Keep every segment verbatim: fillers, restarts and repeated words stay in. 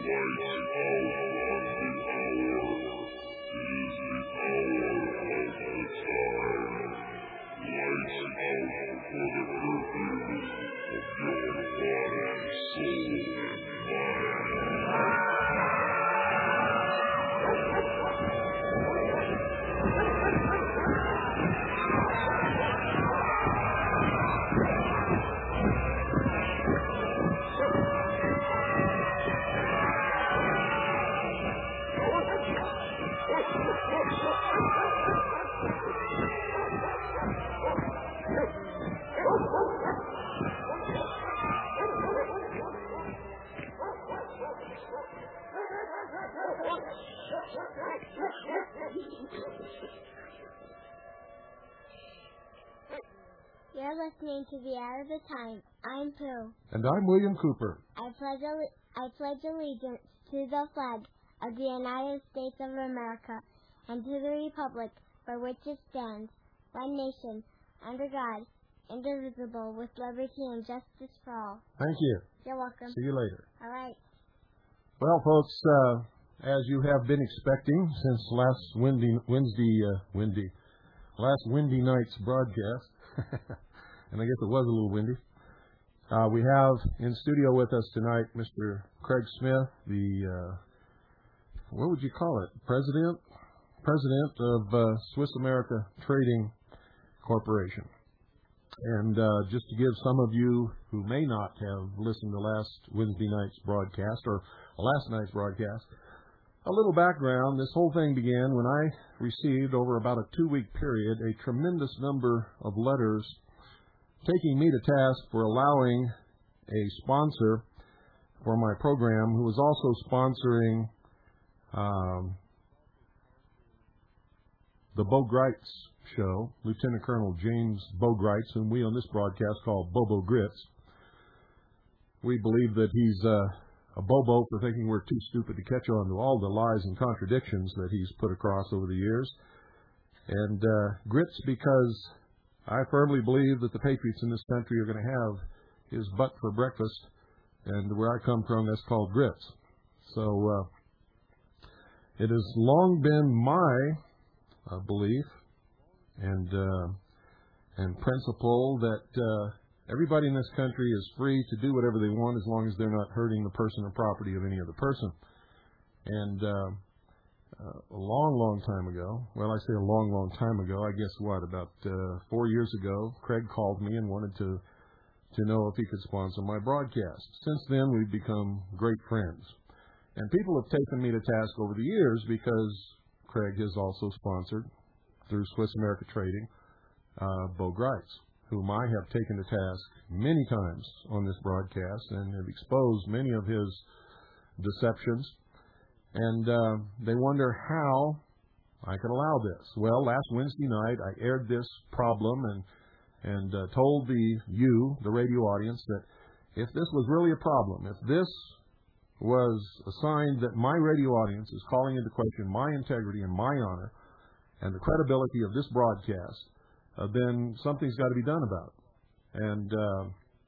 You're listening to The Hour of the Time. I'm Pooh. And I'm William Cooper. I pledge, alle- I pledge allegiance to the flag of the United States of America and to the republic for which it stands, one nation, under God, indivisible, with liberty and justice for all. Thank you. You're welcome. See you later. All right. Well, folks, uh, as you have been expecting since last Wednesday, Wednesday, uh, Wednesday, last Wednesday night's broadcast, and I guess it was a little windy, uh, we have in studio with us tonight Mister Craig Smith, the, uh, what would you call it, president? President of uh, Swiss America Trading Corporation. And uh, just to give some of you who may not have listened to last Wednesday night's broadcast, or last night's broadcast, a little background. This whole thing began when I received, over about a two-week period, a tremendous number of letters taking me to task for allowing a sponsor for my program, who was also sponsoring um, the Bo Gritz show, Lieutenant Colonel James Bo Gritz, whom we on this broadcast call Bobo Grits. We believe that he's uh, a bobo for thinking we're too stupid to catch on to all the lies and contradictions that he's put across over the years. And uh, grits because I firmly believe that the patriots in this country are going to have his butt for breakfast, and where I come from, that's called grits. So uh, it has long been my uh, belief and uh, and principle that uh, everybody in this country is free to do whatever they want as long as they're not hurting the person or property of any other person. And uh, uh, a long, long time ago, well, I say a long, long time ago, I guess what, about uh, four years ago, Craig called me and wanted to, to know if he could sponsor my broadcast. Since then, we've become great friends. And people have taken me to task over the years because Craig has also sponsored, through Swiss America Trading, uh, Bo Gritz, whom I have taken to task many times on this broadcast and have exposed many of his deceptions. And uh, they wonder how I could allow this. Well, last Wednesday night I aired this problem and and uh, told the you, the radio audience, that if this was really a problem, if this was a sign that my radio audience is calling into question my integrity and my honor and the credibility of this broadcast, uh, then something's got to be done about it. And uh,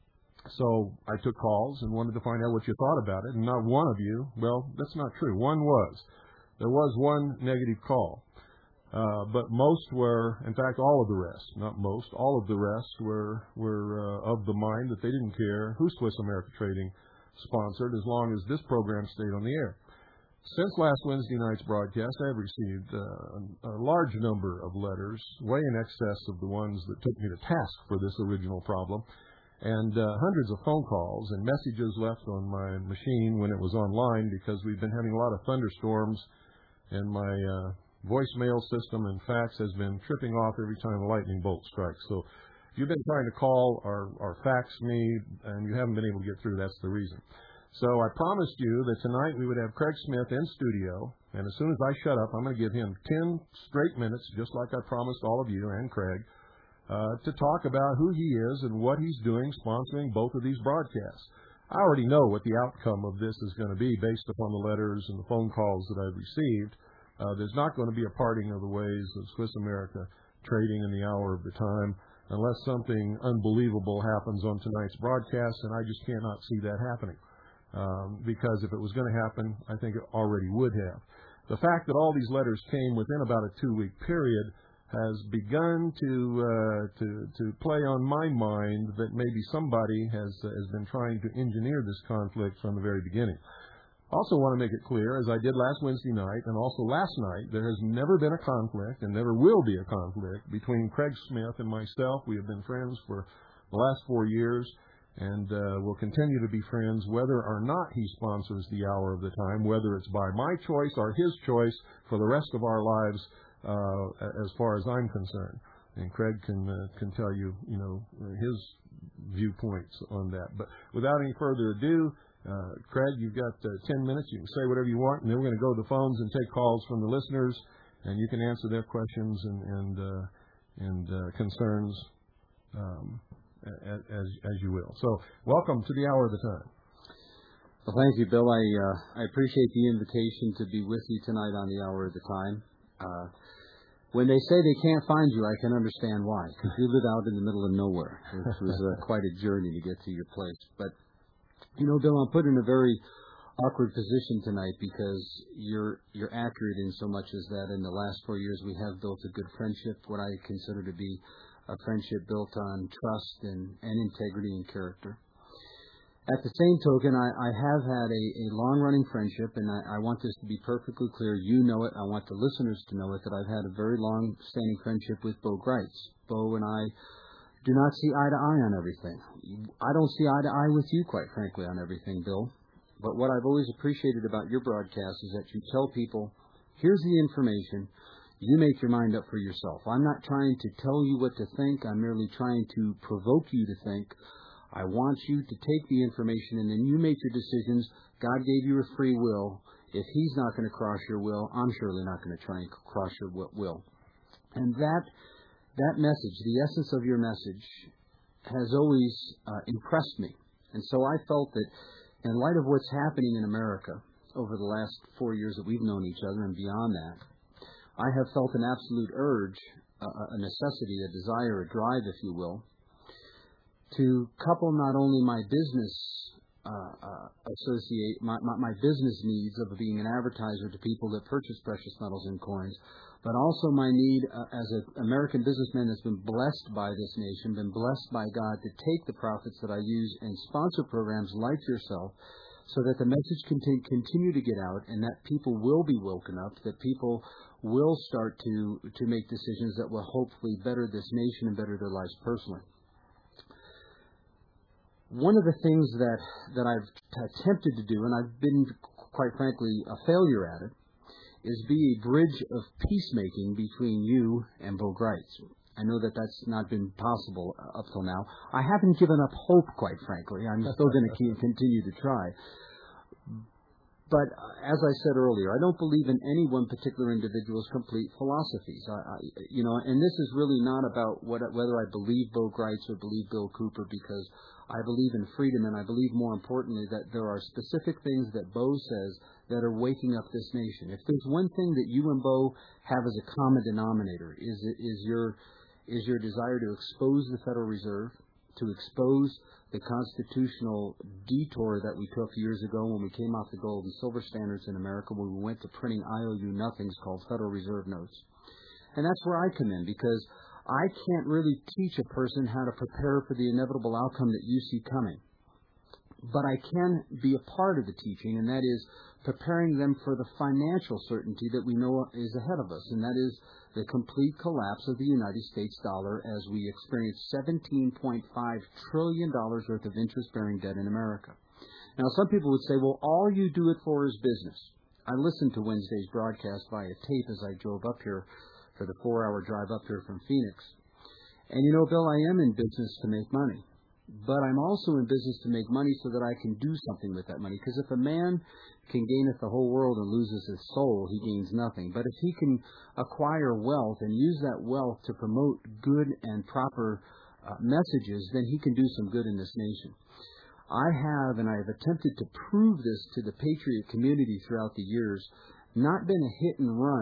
so I took calls and wanted to find out what you thought about it. And not one of you, well, that's not true. One was. There was one negative call. Uh, but most were, in fact, all of the rest, not most, all of the rest were, were uh, of the mind that they didn't care who Swiss America Trading sponsored as long as this program stayed on the air. Since last Wednesday night's broadcast, I've received uh, a large number of letters, way in excess of the ones that took me to task for this original problem, and uh, hundreds of phone calls and messages left on my machine when it was online, because we've been having a lot of thunderstorms, and my uh, voicemail system and fax has been tripping off every time a lightning bolt strikes. So if you've been trying to call or, or fax me and you haven't been able to get through, that's the reason. So I promised you that tonight we would have Craig Smith in studio, and as soon as I shut up, I'm going to give him ten straight minutes, just like I promised all of you and Craig, uh, to talk about who he is and what he's doing sponsoring both of these broadcasts. I already know what the outcome of this is going to be based upon the letters and the phone calls that I've received. Uh, there's not going to be a parting of the ways of Swiss America Trading in the hour of the time unless something unbelievable happens on tonight's broadcast, and I just cannot see that happening. um, because if it was going to happen, I think it already would have. The fact that all these letters came within about a two-week period has begun to uh, to to play on my mind that maybe somebody has uh, has been trying to engineer this conflict from the very beginning. Also want to make it clear, as I did last Wednesday night and also last night, there has never been a conflict and never will be a conflict between Craig Smith and myself. We have been friends for the last four years and uh, will continue to be friends whether or not he sponsors the Hour of the Time, whether it's by my choice or his choice for the rest of our lives. Uh, as far as I'm concerned, and Craig can uh, can tell you, you know, his viewpoints on that. But without any further ado, uh, Craig, you've got uh, ten minutes. You can say whatever you want, and then we're going to go to the phones and take calls from the listeners, and you can answer their questions and and uh, and uh, concerns um, as as you will. So, welcome to the Hour of the Time. Well, thank you, Bill. I uh, I appreciate the invitation to be with you tonight on the Hour of the Time. Uh, when they say they can't find you, I can understand why, because you live out in the middle of nowhere. It was uh, quite a journey to get to your place. But, you know, Bill, I'm put in a very awkward position tonight because you're you're accurate in so much as that in the last four years we have built a good friendship, what I consider to be a friendship built on trust and, and integrity and character. At the same token, I, I have had a, a long-running friendship, and I, I want this to be perfectly clear. You know it. I want the listeners to know it, that I've had a very long-standing friendship with Bo Greitz. Bo and I do not see eye to eye on everything. I don't see eye to eye with you, quite frankly, on everything, Bill. But what I've always appreciated about your broadcast is that you tell people, here's the information. You make your mind up for yourself. I'm not trying to tell you what to think. I'm merely trying to provoke you to think. I want you to take the information and then you make your decisions. God gave you a free will. If He's not going to cross your will, I'm surely not going to try and cross your will. And that that message, the essence of your message, has always uh, impressed me. And so I felt that in light of what's happening in America over the last four years that we've known each other and beyond that, I have felt an absolute urge, uh, a necessity, a desire, a drive, if you will, to couple not only my business uh, uh, associate my, my, my business needs of being an advertiser to people that purchase precious metals and coins, but also my need uh, as an American businessman that's been blessed by this nation, been blessed by God to take the profits that I use and sponsor programs like yourself so that the message can t- continue to get out and that people will be woken up, that people will start to, to make decisions that will hopefully better this nation and better their lives personally. One of the things that, that I've attempted to do, and I've been, quite frankly, a failure at it, is be a bridge of peacemaking between you and Bo Greitz. I know that that's not been possible up till now. I haven't given up hope, quite frankly. I'm still going to continue to try. But as I said earlier, I don't believe in any one particular individual's complete philosophies. I, I, you know, and this is really not about what, whether I believe Bo Greitz or believe Bill Cooper, because I believe in freedom, and I believe more importantly that there are specific things that Bo says that are waking up this nation. If there's one thing that you and Bo have as a common denominator, is is your is your desire to expose the Federal Reserve, to expose the constitutional detour that we took years ago when we came off the gold and silver standards in America, when we went to printing I O U nothings called Federal Reserve notes. And that's where I come in, because I can't really teach a person how to prepare for the inevitable outcome that you see coming. But I can be a part of the teaching, and that is preparing them for the financial certainty that we know is ahead of us, and that is the complete collapse of the United States dollar as we experience seventeen point five trillion dollars worth of interest-bearing debt in America. Now, some people would say, well, all you do it for is business. I listened to Wednesday's broadcast via tape as I drove up here for the four-hour drive up here from Phoenix. And you know, Bill, I am in business to make money. But I'm also in business to make money so that I can do something with that money. Because if a man can gaineth the whole world and loses his soul, he gains nothing. But if he can acquire wealth and use that wealth to promote good and proper uh, messages, then he can do some good in this nation. I have, and I have attempted to prove this to the patriot community throughout the years, not been a hit and run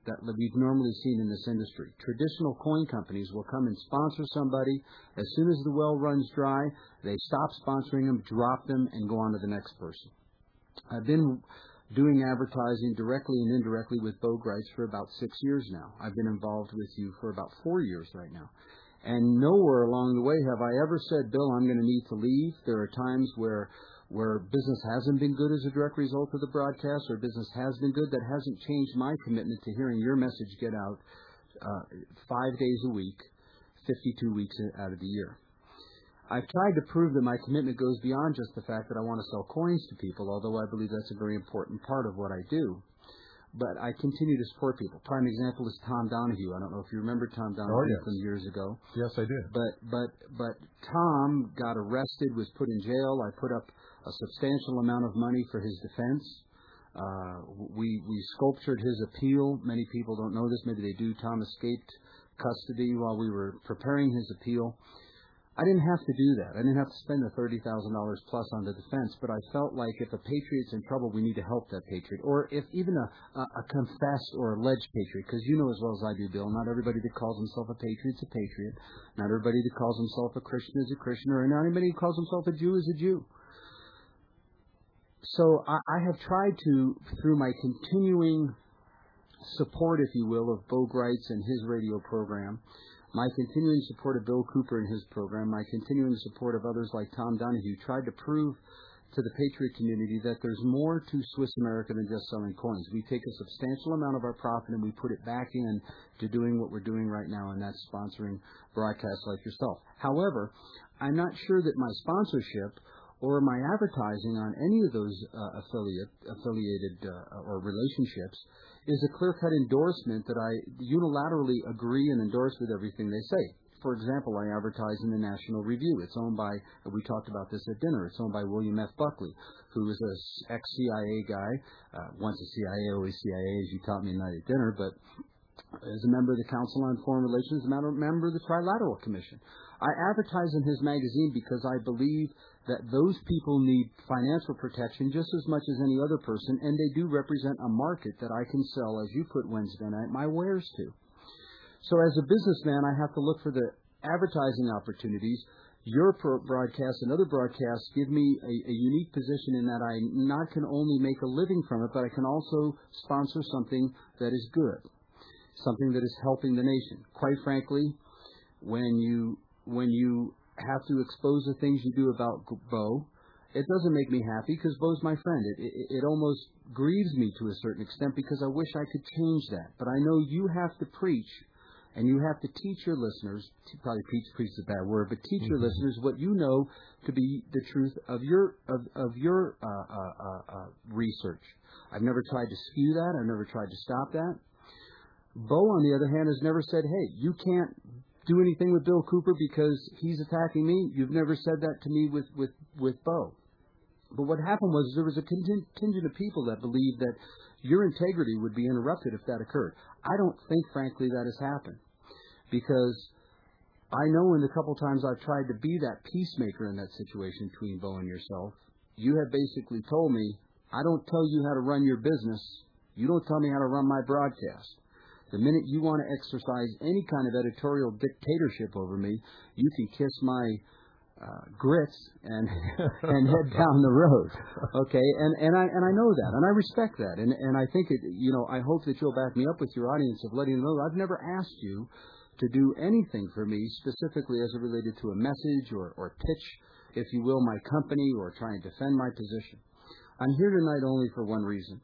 that we've normally seen in this industry. Traditional coin companies will come and sponsor somebody. As soon as the well runs dry, they stop sponsoring them, drop them, and go on to the next person. I've been doing advertising directly and indirectly with Bo Gritz for about six years now. I've been involved with you for about four years right now. And nowhere along the way have I ever said, Bill, I'm going to need to leave. There are times where where business hasn't been good as a direct result of the broadcast, or business has been good. That hasn't changed my commitment to hearing your message get out uh, five days a week, fifty-two weeks out of the year. I've tried to prove that my commitment goes beyond just the fact that I want to sell coins to people, although I believe that's a very important part of what I do. But I continue to support people. Prime example is Tom Donahue. I don't know if you remember Tom Donahue oh, yes. from years ago. Yes, I did. But but but Tom got arrested, was put in jail. I put up a substantial amount of money for his defense. Uh, we we sculptured his appeal. Many people don't know this. Maybe they do. Tom escaped custody while we were preparing his appeal. I didn't have to do that. I didn't have to spend the thirty thousand dollars plus on the defense, but I felt like if a patriot's in trouble, we need to help that patriot. Or if even a, a, a confessed or alleged patriot, because you know as well as I do, Bill, not everybody that calls himself a patriot is a patriot. Not everybody that calls himself a Christian is a Christian, or not anybody who calls himself a Jew is a Jew. So I, I have tried to, through my continuing support, if you will, of Bo Gritz and his radio program, my continuing support of Bill Cooper and his program, my continuing support of others like Tom Donahue, tried to prove to the patriot community that there's more to Swiss America than just selling coins. We take a substantial amount of our profit and we put it back in to doing what we're doing right now, and that's sponsoring broadcasts like yourself. However, I'm not sure that my sponsorship or my advertising on any of those uh, affiliate, affiliated uh, or relationships is a clear-cut endorsement that I unilaterally agree and endorse with everything they say. For example, I advertise in the National Review. It's owned by, we talked about this at dinner, it's owned by William F. Buckley, who is an ex-C I A guy, uh, once a C I A, always C I A, as you taught me tonight at dinner, but as a member of the Council on Foreign Relations, a member of the Trilateral Commission. I advertise in his magazine because I believe that those people need financial protection just as much as any other person, and they do represent a market that I can sell, as you put Wednesday night, my wares to. So as a businessman, I have to look for the advertising opportunities. Your broadcasts and other broadcasts give me a, a unique position in that I not can only make a living from it, but I can also sponsor something that is good, something that is helping the nation. Quite frankly, when you when you have to expose the things you do about Bo, it doesn't make me happy because Bo's my friend. It, it, it almost grieves me to a certain extent because I wish I could change that. But I know you have to preach, and you have to teach your listeners, probably preach, preach is a bad word, but teach your listeners what you know to be the truth of your of, of your uh, uh, uh, uh, research. I've never tried to skew that. I've never tried to stop that. Bo, on the other hand, has never said, hey, you can't do anything with Bill Cooper because he's attacking me. You've never said that to me with, with, with Bo. But what happened was there was a contingent of people that believed that your integrity would be interrupted if that occurred. I don't think, frankly, that has happened because I know in the couple times I've tried to be that peacemaker in that situation between Bo and yourself, you have basically told me, I don't tell you how to run your business. You don't tell me how to run my broadcast. The minute you want to exercise any kind of editorial dictatorship over me, you can kiss my uh, grits and and head down the road. Okay, and and I and I know that, and I respect that, and and I think it. You know, I hope that you'll back me up with your audience of letting them know I've never asked you to do anything for me specifically as it related to a message or or pitch, if you will, my company or try and defend my position. I'm here tonight only for one reason.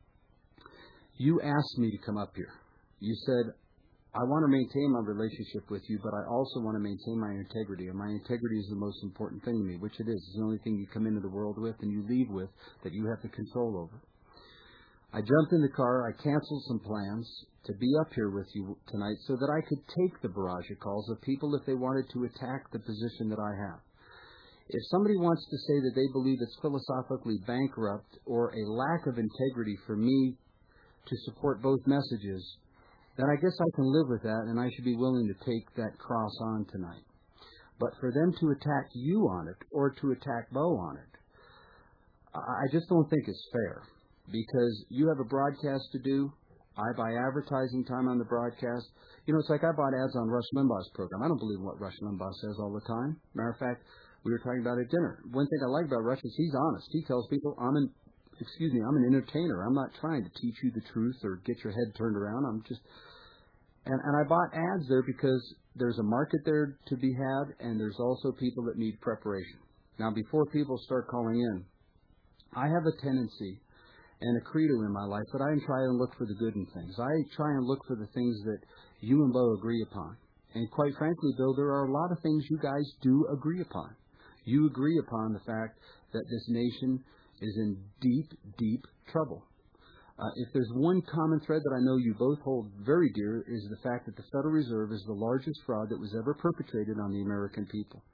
You asked me to come up here. You said, I want to maintain my relationship with you, but I also want to maintain my integrity. And my integrity is the most important thing to me, which it is. It's the only thing you come into the world with and you leave with that you have the control over. I jumped in the car. I canceled some plans to be up here with you tonight so that I could take the barrage of calls of people if they wanted to attack the position that I have. If somebody wants to say that they believe it's philosophically bankrupt or a lack of integrity for me to support both messages, then I guess I can live with that, and I should be willing to take that cross on tonight. But for them to attack you on it, or to attack Bo on it, I just don't think it's fair. Because you have a broadcast to do, I buy advertising time on the broadcast. You know, it's like I bought ads on Rush Limbaugh's program. I don't believe what Rush Limbaugh says all the time. Matter of fact, we were talking about it at dinner. One thing I like about Rush is he's honest. He tells people, I'm an, excuse me, I'm an entertainer. I'm not trying to teach you the truth or get your head turned around. I'm just, and, and I bought ads there because there's a market there to be had, and there's also people that need preparation. Now, before people start calling in, I have a tendency and a credo in my life that I try and look for the good in things. I try and look for the things that you and Bo agree upon. And quite frankly, Bill, there are a lot of things you guys do agree upon. You agree upon the fact that this nation is in deep, deep trouble. Uh, if there's one common thread that I know you both hold very dear is the fact that the Federal Reserve is the largest fraud that was ever perpetrated on the American people.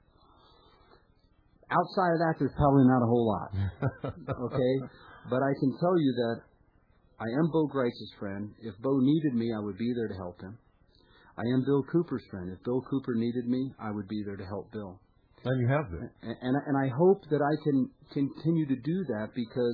Outside of that, there's probably not a whole lot. Okay? But I can tell you that I am Bo Greitz's friend. If Bo needed me, I would be there to help him. I am Bill Cooper's friend. If Bill Cooper needed me, I would be there to help Bill. And you have been. And, and, and I hope that I can continue to do that because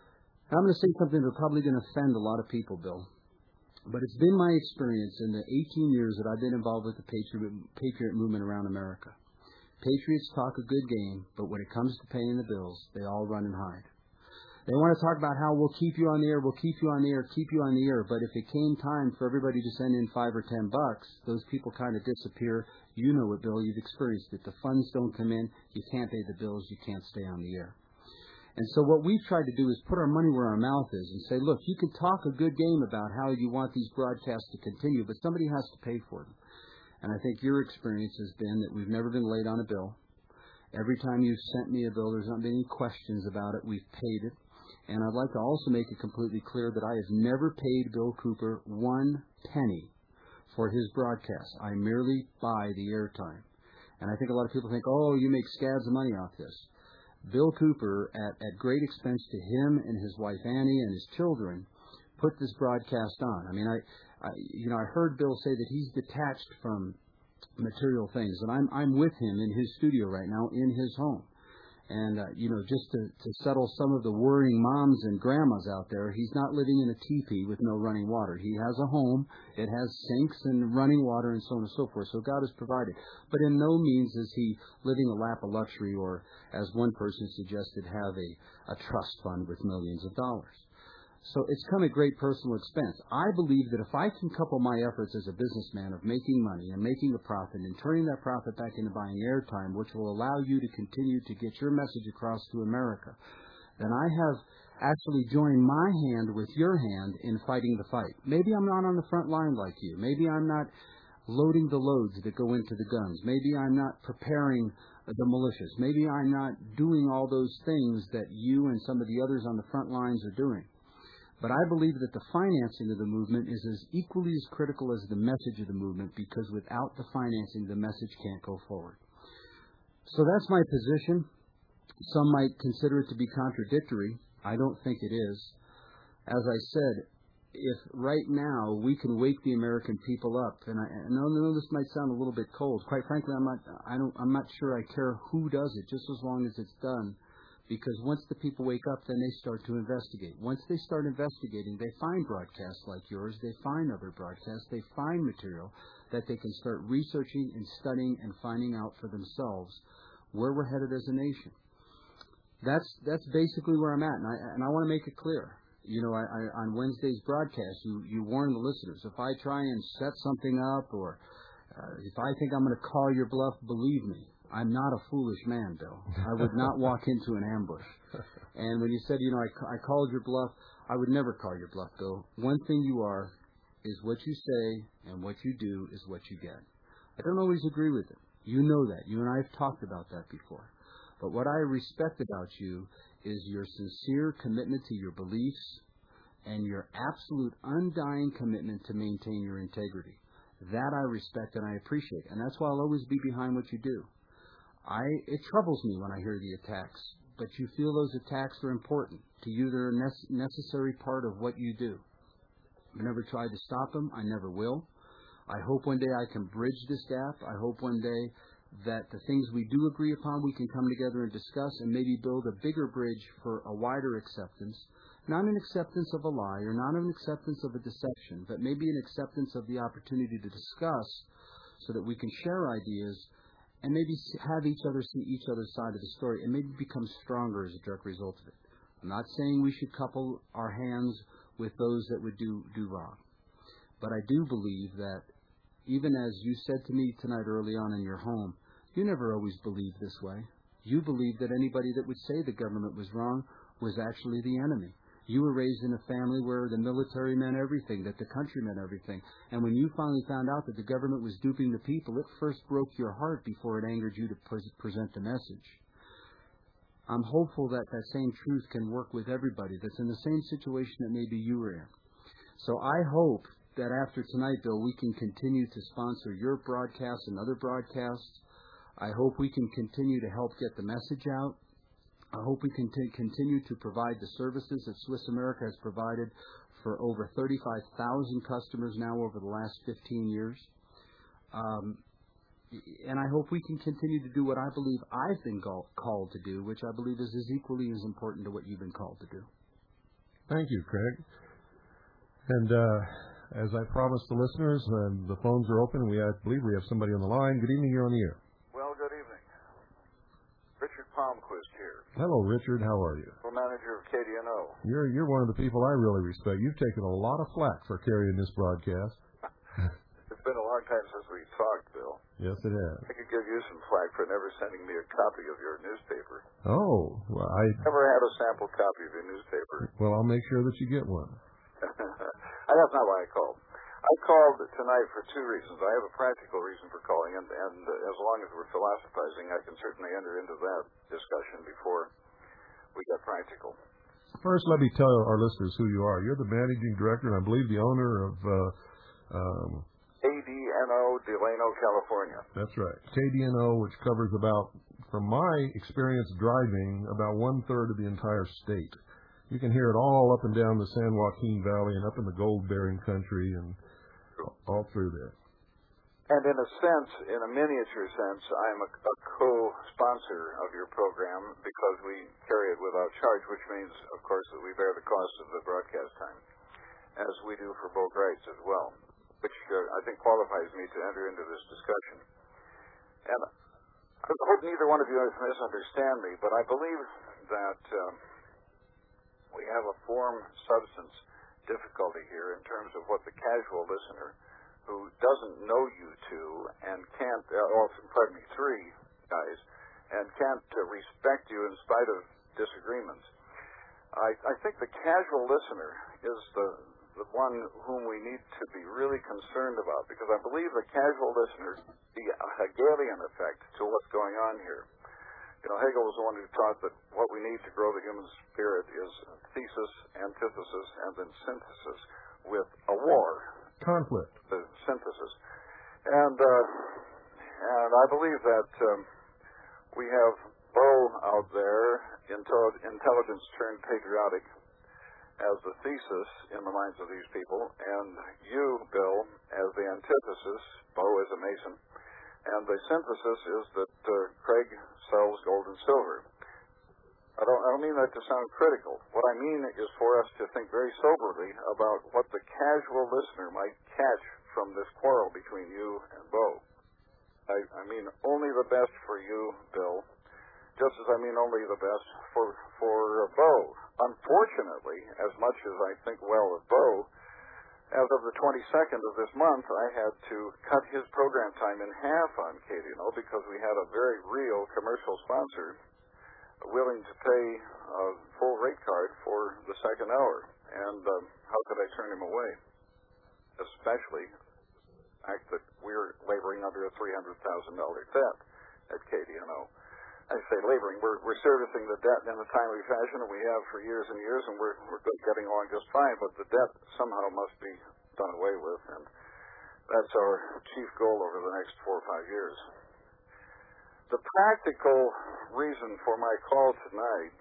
I'm going to say something that's probably going to offend a lot of people, Bill. But it's been my experience in the eighteen years that I've been involved with the Patriot, Patriot movement around America. Patriots talk a good game, but when it comes to paying the bills, they all run and hide. They want to talk about how we'll keep you on the air, we'll keep you on the air, keep you on the air. But if it came time for everybody to send in five or ten bucks, those people kind of disappear. You know it, Bill. You've experienced it. The funds don't come in. You can't pay the bills. You can't stay on the air. And so what we've tried to do is put our money where our mouth is and say, look, you can talk a good game about how you want these broadcasts to continue, but somebody has to pay for them. And I think your experience has been that we've never been late on a bill. Every time you've sent me a bill, there's not been any questions about it. We've paid it. And I'd like to also make it completely clear that I have never paid Bill Cooper one penny for his broadcast. I merely buy the airtime. And I think a lot of people think, oh, you make scads of money off this. Bill Cooper, at, at great expense to him and his wife Annie and his children, put this broadcast on. I mean, I, I you know, I heard Bill say that he's detached from material things, and I'm I'm with him in his studio right now in his home. And, uh, you know, just to, to settle some of the worrying moms and grandmas out there, he's not living in a teepee with no running water. He has a home. It has sinks and running water and so on and so forth. So God has provided. But in no means is he living a lap of luxury or, as one person suggested, have a, a trust fund with millions of dollars. So it's come at great personal expense. I believe that if I can couple my efforts as a businessman of making money and making a profit and turning that profit back into buying airtime, which will allow you to continue to get your message across to America, then I have actually joined my hand with your hand in fighting the fight. Maybe I'm not on the front line like you. Maybe I'm not loading the loads that go into the guns. Maybe I'm not preparing the militias. Maybe I'm not doing all those things that you and some of the others on the front lines are doing. But I believe that the financing of the movement is as equally as critical as the message of the movement, because without the financing, the message can't go forward. So that's my position. Some might consider it to be contradictory. I don't think it is. As I said, if right now we can wake the American people up, and I, I know, I know this might sound a little bit cold. Quite frankly, I'm not. I don't. I'm not sure I care who does it, just as long as it's done. Because once the people wake up, then they start to investigate. Once they start investigating, they find broadcasts like yours. They find other broadcasts. They find material that they can start researching and studying and finding out for themselves where we're headed as a nation. That's that's basically where I'm at, and I and I want to make it clear. You know, I, I, on Wednesday's broadcast, you you warn the listeners, if I try and set something up, or uh, if I think I'm going to call your bluff, believe me, I'm not a foolish man, Bill. I would not walk into an ambush. And when you said, you know, I, I called your bluff, I would never call your bluff, Bill. One thing you are is what you say, and what you do is what you get. I don't always agree with it. You know that. You and I have talked about that before. But what I respect about you is your sincere commitment to your beliefs and your absolute undying commitment to maintain your integrity. That I respect and I appreciate. And that's why I'll always be behind what you do. I, it troubles me when I hear the attacks, but you feel those attacks are important. To you, they're a nece- necessary part of what you do. I've never tried to stop them. I never will. I hope one day I can bridge this gap. I hope one day that the things we do agree upon, we can come together and discuss and maybe build a bigger bridge for a wider acceptance Not an acceptance of a lie or not an acceptance of a deception, but maybe an acceptance of the opportunity to discuss so that we can share ideas and maybe have each other see each other's side of the story and maybe become stronger as a direct result of it. I'm not saying we should couple our hands with those that would do, do wrong. But I do believe that even as you said to me tonight early on in your home, you never always believed this way. You believed that anybody that would say the government was wrong was actually the enemy. You were raised in a family where the military meant everything, that the country meant everything. And when you finally found out that the government was duping the people, it first broke your heart before it angered you to pre- present the message. I'm hopeful that that same truth can work with everybody that's in the same situation that maybe you were in. So I hope that after tonight, Bill, we can continue to sponsor your broadcasts and other broadcasts. I hope we can continue to help get the message out. I hope we can t- continue to provide the services that Swiss America has provided for over thirty-five thousand customers now over the last fifteen years. Um, and I hope we can continue to do what I believe I've been call- called to do, which I believe is as equally as important to what you've been called to do. Thank you, Craig. And uh, as I promised the listeners, uh, the phones are open. We I believe we have somebody on the line. Good evening. You're on the air. Well, good evening. Richard Palmquist here. Hello, Richard. How are you? Well, manager of K D N O. You're you're one of the people I really respect. You've taken a lot of flack for carrying this broadcast. It's been a long time since we talked, Bill. Yes, it has. I could give you some flack for never sending me a copy of your newspaper. Oh, well, I never had a sample copy of your newspaper. Well, I'll make sure that you get one. That's not why I called. I called tonight for two reasons. I have a practical reason for calling, and, and uh, as long as we're philosophizing, I can certainly enter into that discussion before we get practical. First, let me tell our listeners who you are. You're the managing director, and I believe the owner of uh, um, K D N O Delano, California. That's right. K D N O, which covers about, from my experience driving, about one-third of the entire state. You can hear it all up and down the San Joaquin Valley and up in the gold-bearing country and all through there. And in a sense, in a miniature sense, I'm a, a co-sponsor of your program because we carry it without charge, which means, of course, that we bear the cost of the broadcast time, as we do for Bo Greitz as well, which uh, I think qualifies me to enter into this discussion. And I hope neither one of you misunderstand me, but I believe that um, we have a form-substance difficulty here in terms of what the casual listener who doesn't know you two and can't, uh, or pardon me, three guys, and can't uh, respect you in spite of disagreements. I, I think the casual listener is the the one whom we need to be really concerned about, because I believe the casual listener the Hegelian effect to what's going on here. You know, Hegel was the one who taught that what we need to grow the human spirit is thesis, antithesis, and then synthesis, with a war. Conflict. The synthesis. And uh, and I believe that um, we have Bo out there, intel- intelligence turned patriotic, as the thesis in the minds of these people, and you, Bill, as the antithesis, Bo is a Mason, and the synthesis is that uh, Craig sells gold and silver. I don't, I don't mean that to sound critical. What I mean is for us to think very soberly about what the casual listener might catch from this quarrel between you and Bo. I, I mean only the best for you, Bill, just as I mean only the best for, for uh, Bo. Unfortunately, as much as I think well of Bo, as of the twenty-second of this month, I had to cut his program time in half on K D N O because we had a very real commercial sponsor willing to pay a full rate card for the second hour. And um, how could I turn him away? Especially the fact that we're laboring under a three hundred thousand dollars debt at K D N O. I say laboring, we're, we're servicing the debt in a timely fashion, and we have for years and years, and we're, we're getting along just fine, but the debt somehow must be done away with, and that's our chief goal over the next four or five years. The practical reason for my call tonight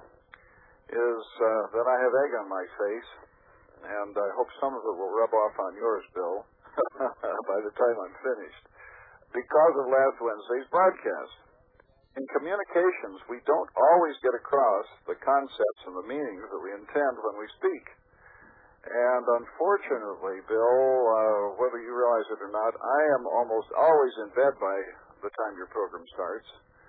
is uh, that I have egg on my face, and I hope some of it will rub off on yours, Bill, by the time I'm finished, because of last Wednesday's broadcast. in communications, we don't always get across the concepts and the meanings that we intend when we speak. And unfortunately, Bill, uh, whether you realize it or not, I am almost always in bed by the time your program starts.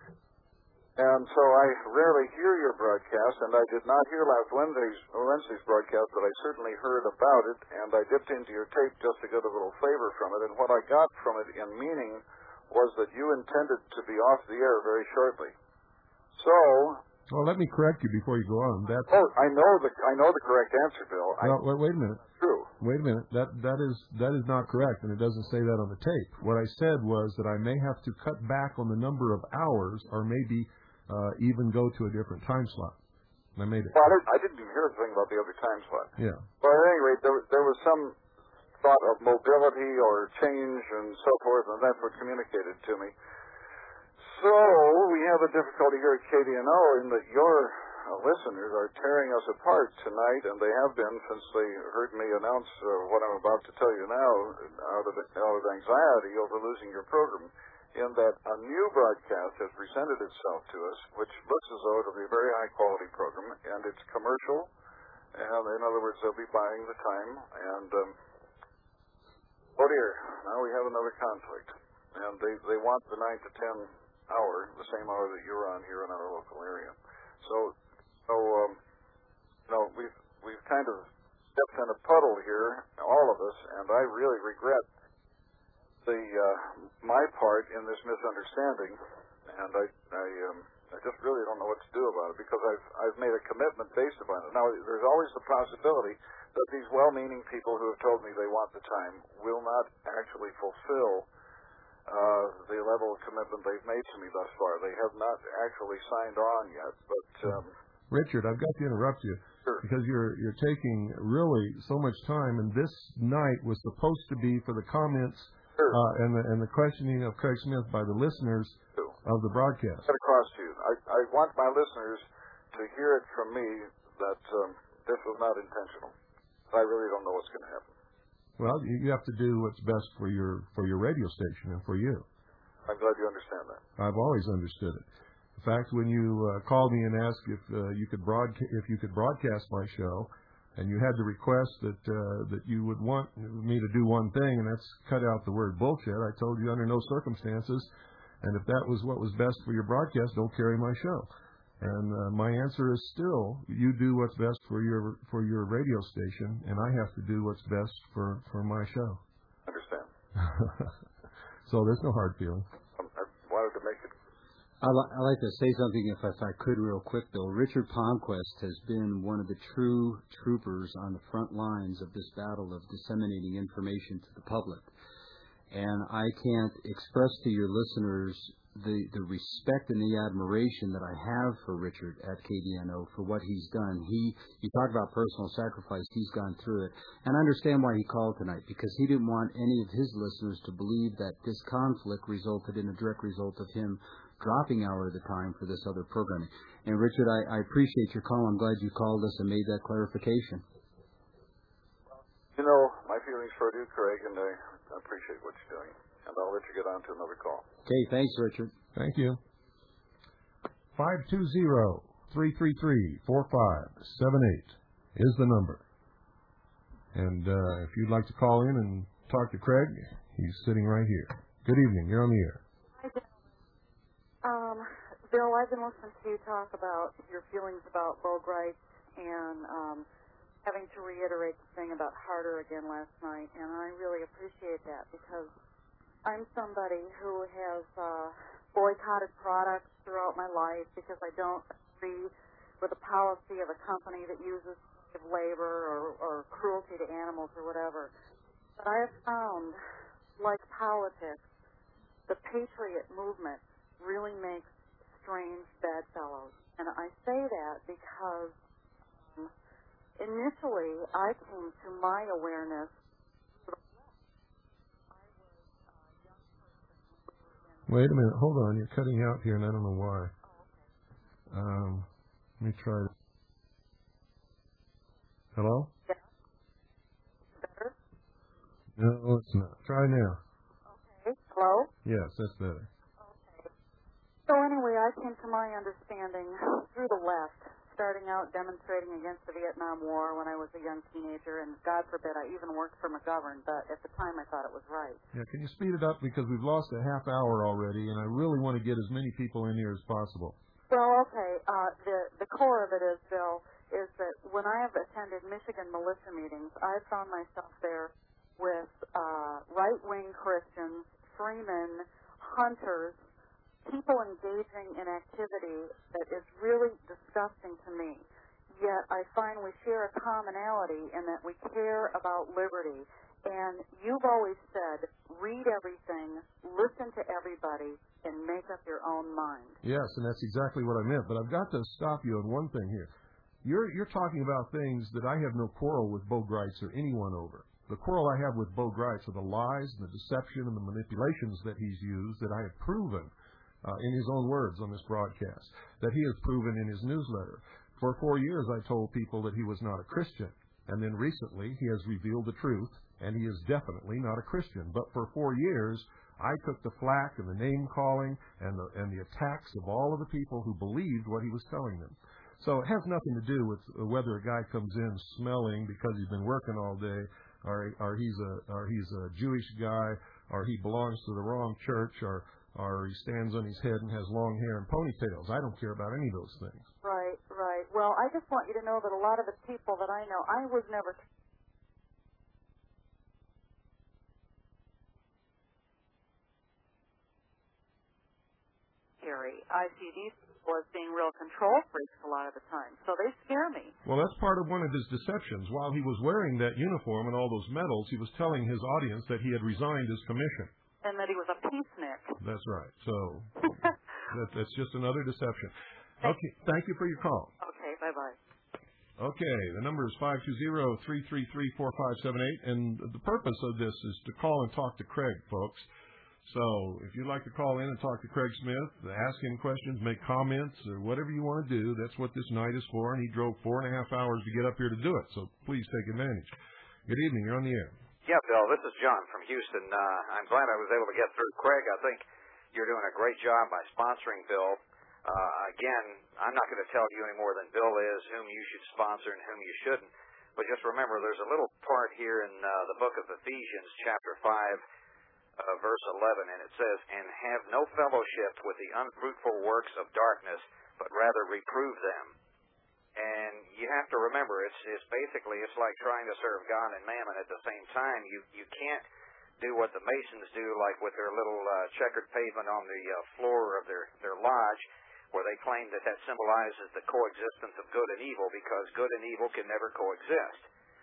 And so I rarely hear your broadcast, and I did not hear last Wednesday's, Wednesday's broadcast, but I certainly heard about it, and I dipped into your tape just to get a little flavor from it. And what I got from it in meaning was that you intended to be off the air very shortly. So... Well, let me correct you before you go on. That's... Oh, I know the I know the correct answer, Bill. Well, wait, wait a minute. True. Wait a minute. That that is that is not correct, and it doesn't say that on the tape. What I said was that I may have to cut back on the number of hours, or maybe uh, even go to a different time slot. I made it. Well, I didn't, I didn't even hear a thing about the other time slot. Yeah. Well, at any rate, there, there was some thought of mobility or change and so forth, and that's what communicated to me. So we have a difficulty here at K D N O in that your uh, listeners are tearing us apart tonight, and they have been since they heard me announce uh, what I'm about to tell you now out of, out of anxiety over losing your program, in that a new broadcast has presented itself to us, which looks as though it'll be a very high-quality program, and it's commercial, and in other words, they'll be buying the time, and, um, oh dear, now we have another conflict, and they, they want the nine to ten hour, the same hour that you're on here in our local area. So, so um, you know, we've we've kind of stepped in a puddle here, all of us, and I really regret the uh, my part in this misunderstanding, and I I um, I just really don't know what to do about it because I've I've made a commitment based upon it. Now, there's always the possibility that these well-meaning people who have told me they want the time will not actually fulfill Uh, the level of commitment they've made to me thus far. They have not actually signed on yet, but... Um, Richard, I've got to interrupt you. Sure. Because you're you're taking really so much time, and this night was supposed to be for the comments sure. uh, and, the, and the questioning of Craig Smith by the listeners True. of the broadcast. Get across to you. I, I want my listeners to hear it from me that um, this was not intentional. I really don't know what's going to happen. Well, you have to do what's best for your for your radio station and for you. I'm glad you understand that. I've always understood it. In fact, when you uh, called me and asked if uh, you could broadcast if you could broadcast my show, and you had the request that uh, that you would want me to do one thing, and that's cut out the word bullshit, I told you under no circumstances, and if that was what was best for your broadcast, don't carry my show. And uh, my answer is still, you do what's best for your for your radio station, and I have to do what's best for, for my show. Understand. So there's no hard feeling. Um, I wanted to make it. I'd, li- I'd like to say something, if, if I could, real quick, Bill. Richard Palmquist has been one of the true troopers on the front lines of this battle of disseminating information to the public. And I can't express to your listeners the the respect and the admiration that I have for Richard at K D N O for what he's done. He, you talk about personal sacrifice, he's gone through it. And I understand why he called tonight, because he didn't want any of his listeners to believe that this conflict resulted in a direct result of him dropping hour at a time for this other programming. And Richard, I, I appreciate your call. I'm glad you called us and made that clarification. You know, my feelings for you, Craig, and I appreciate what you're doing. And I'll let you get on to another call. Okay, thanks, Richard. Thank you. five two zero, three three three, four five seven eight is the number. And uh, if you'd like to call in and talk to Craig, he's sitting right here. Good evening. You're on the air. Hi, Bill. Um, Bill, I've been listening to you talk about your feelings about Bo Gright and um, having to reiterate the thing about Harder again last night. And I really appreciate that because I'm somebody who has uh, boycotted products throughout my life because I don't agree with the policy of a company that uses labor or, or cruelty to animals or whatever. But I have found, like politics, the patriot movement really makes strange bedfellows. And I say that because um, initially I came to my awareness. Wait a minute. Hold on. You're cutting out here, and I don't know why. Um, let me try. Hello? Yeah. Better? No, it's not. Try now. Okay. Hello? Yes, that's better. Okay. So anyway, I came to my understanding through the left, starting out demonstrating against the Vietnam War when I was a young teenager, and God forbid I even worked for McGovern, but at the time I thought it was right. Yeah, can you speed it up because we've lost a half hour already, and I really want to get as many people in here as possible. Well, okay, uh, the, the core of it is, Bill, is that when I have attended Michigan militia meetings, I've found myself there with uh, right-wing Christians, freemen, hunters, people engaging in activity that is really disgusting to me. Yet I find we share a commonality in that we care about liberty. And you've always said, read everything, listen to everybody, and make up your own mind. Yes, and that's exactly what I meant. But I've got to stop you on one thing here. You're, you're talking about things that I have no quarrel with Bo Gritz or anyone over. The quarrel I have with Bo Gritz are the lies and the deception and the manipulations that he's used that I have proven Uh, in his own words on this broadcast, that he has proven in his newsletter. For four years I told people that he was not a Christian, and then recently he has revealed the truth, and he is definitely not a Christian. But for four years I took the flack and the name-calling and the, and the attacks of all of the people who believed what he was telling them. So it has nothing to do with whether a guy comes in smelling because he's been working all day, or, or, he's, a, or he's a Jewish guy, or he belongs to the wrong church, or or he stands on his head and has long hair and ponytails. I don't care about any of those things. Right, right. Well, I just want you to know that a lot of the people that I know, I was never... Scary. I see these people as being real control freaks a lot of the time, so they scare me. Well, that's part of one of his deceptions. While he was wearing that uniform and all those medals, he was telling his audience that he had resigned his commission. And that he was a peacenik. That's right. So that, that's just another deception. Okay, thank you for your call. Okay, bye-bye. Okay, the number is five two zero, three three three, four five seven eight, and the purpose of this is to call and talk to Craig, folks. So if you'd like to call in and talk to Craig Smith, ask him questions, make comments, or whatever you want to do, that's what this night is for, and he drove four and a half hours to get up here to do it, so please take advantage. Good evening, you're on the air. Yeah, Bill, this is John from Houston. Uh, I'm glad I was able to get through. Craig, I think you're doing a great job by sponsoring Bill. Uh, again, I'm not going to tell you any more than Bill is whom you should sponsor and whom you shouldn't. But just remember, there's a little part here in uh, the book of Ephesians, chapter five, uh, verse eleven, and it says, "And have no fellowship with the unfruitful works of darkness, but rather reprove them." And you have to remember, it's, it's basically, it's like trying to serve God and mammon at the same time. You you can't do what the Masons do, like with their little uh, checkered pavement on the uh, floor of their, their lodge, where they claim that that symbolizes the coexistence of good and evil, because good and evil can never coexist.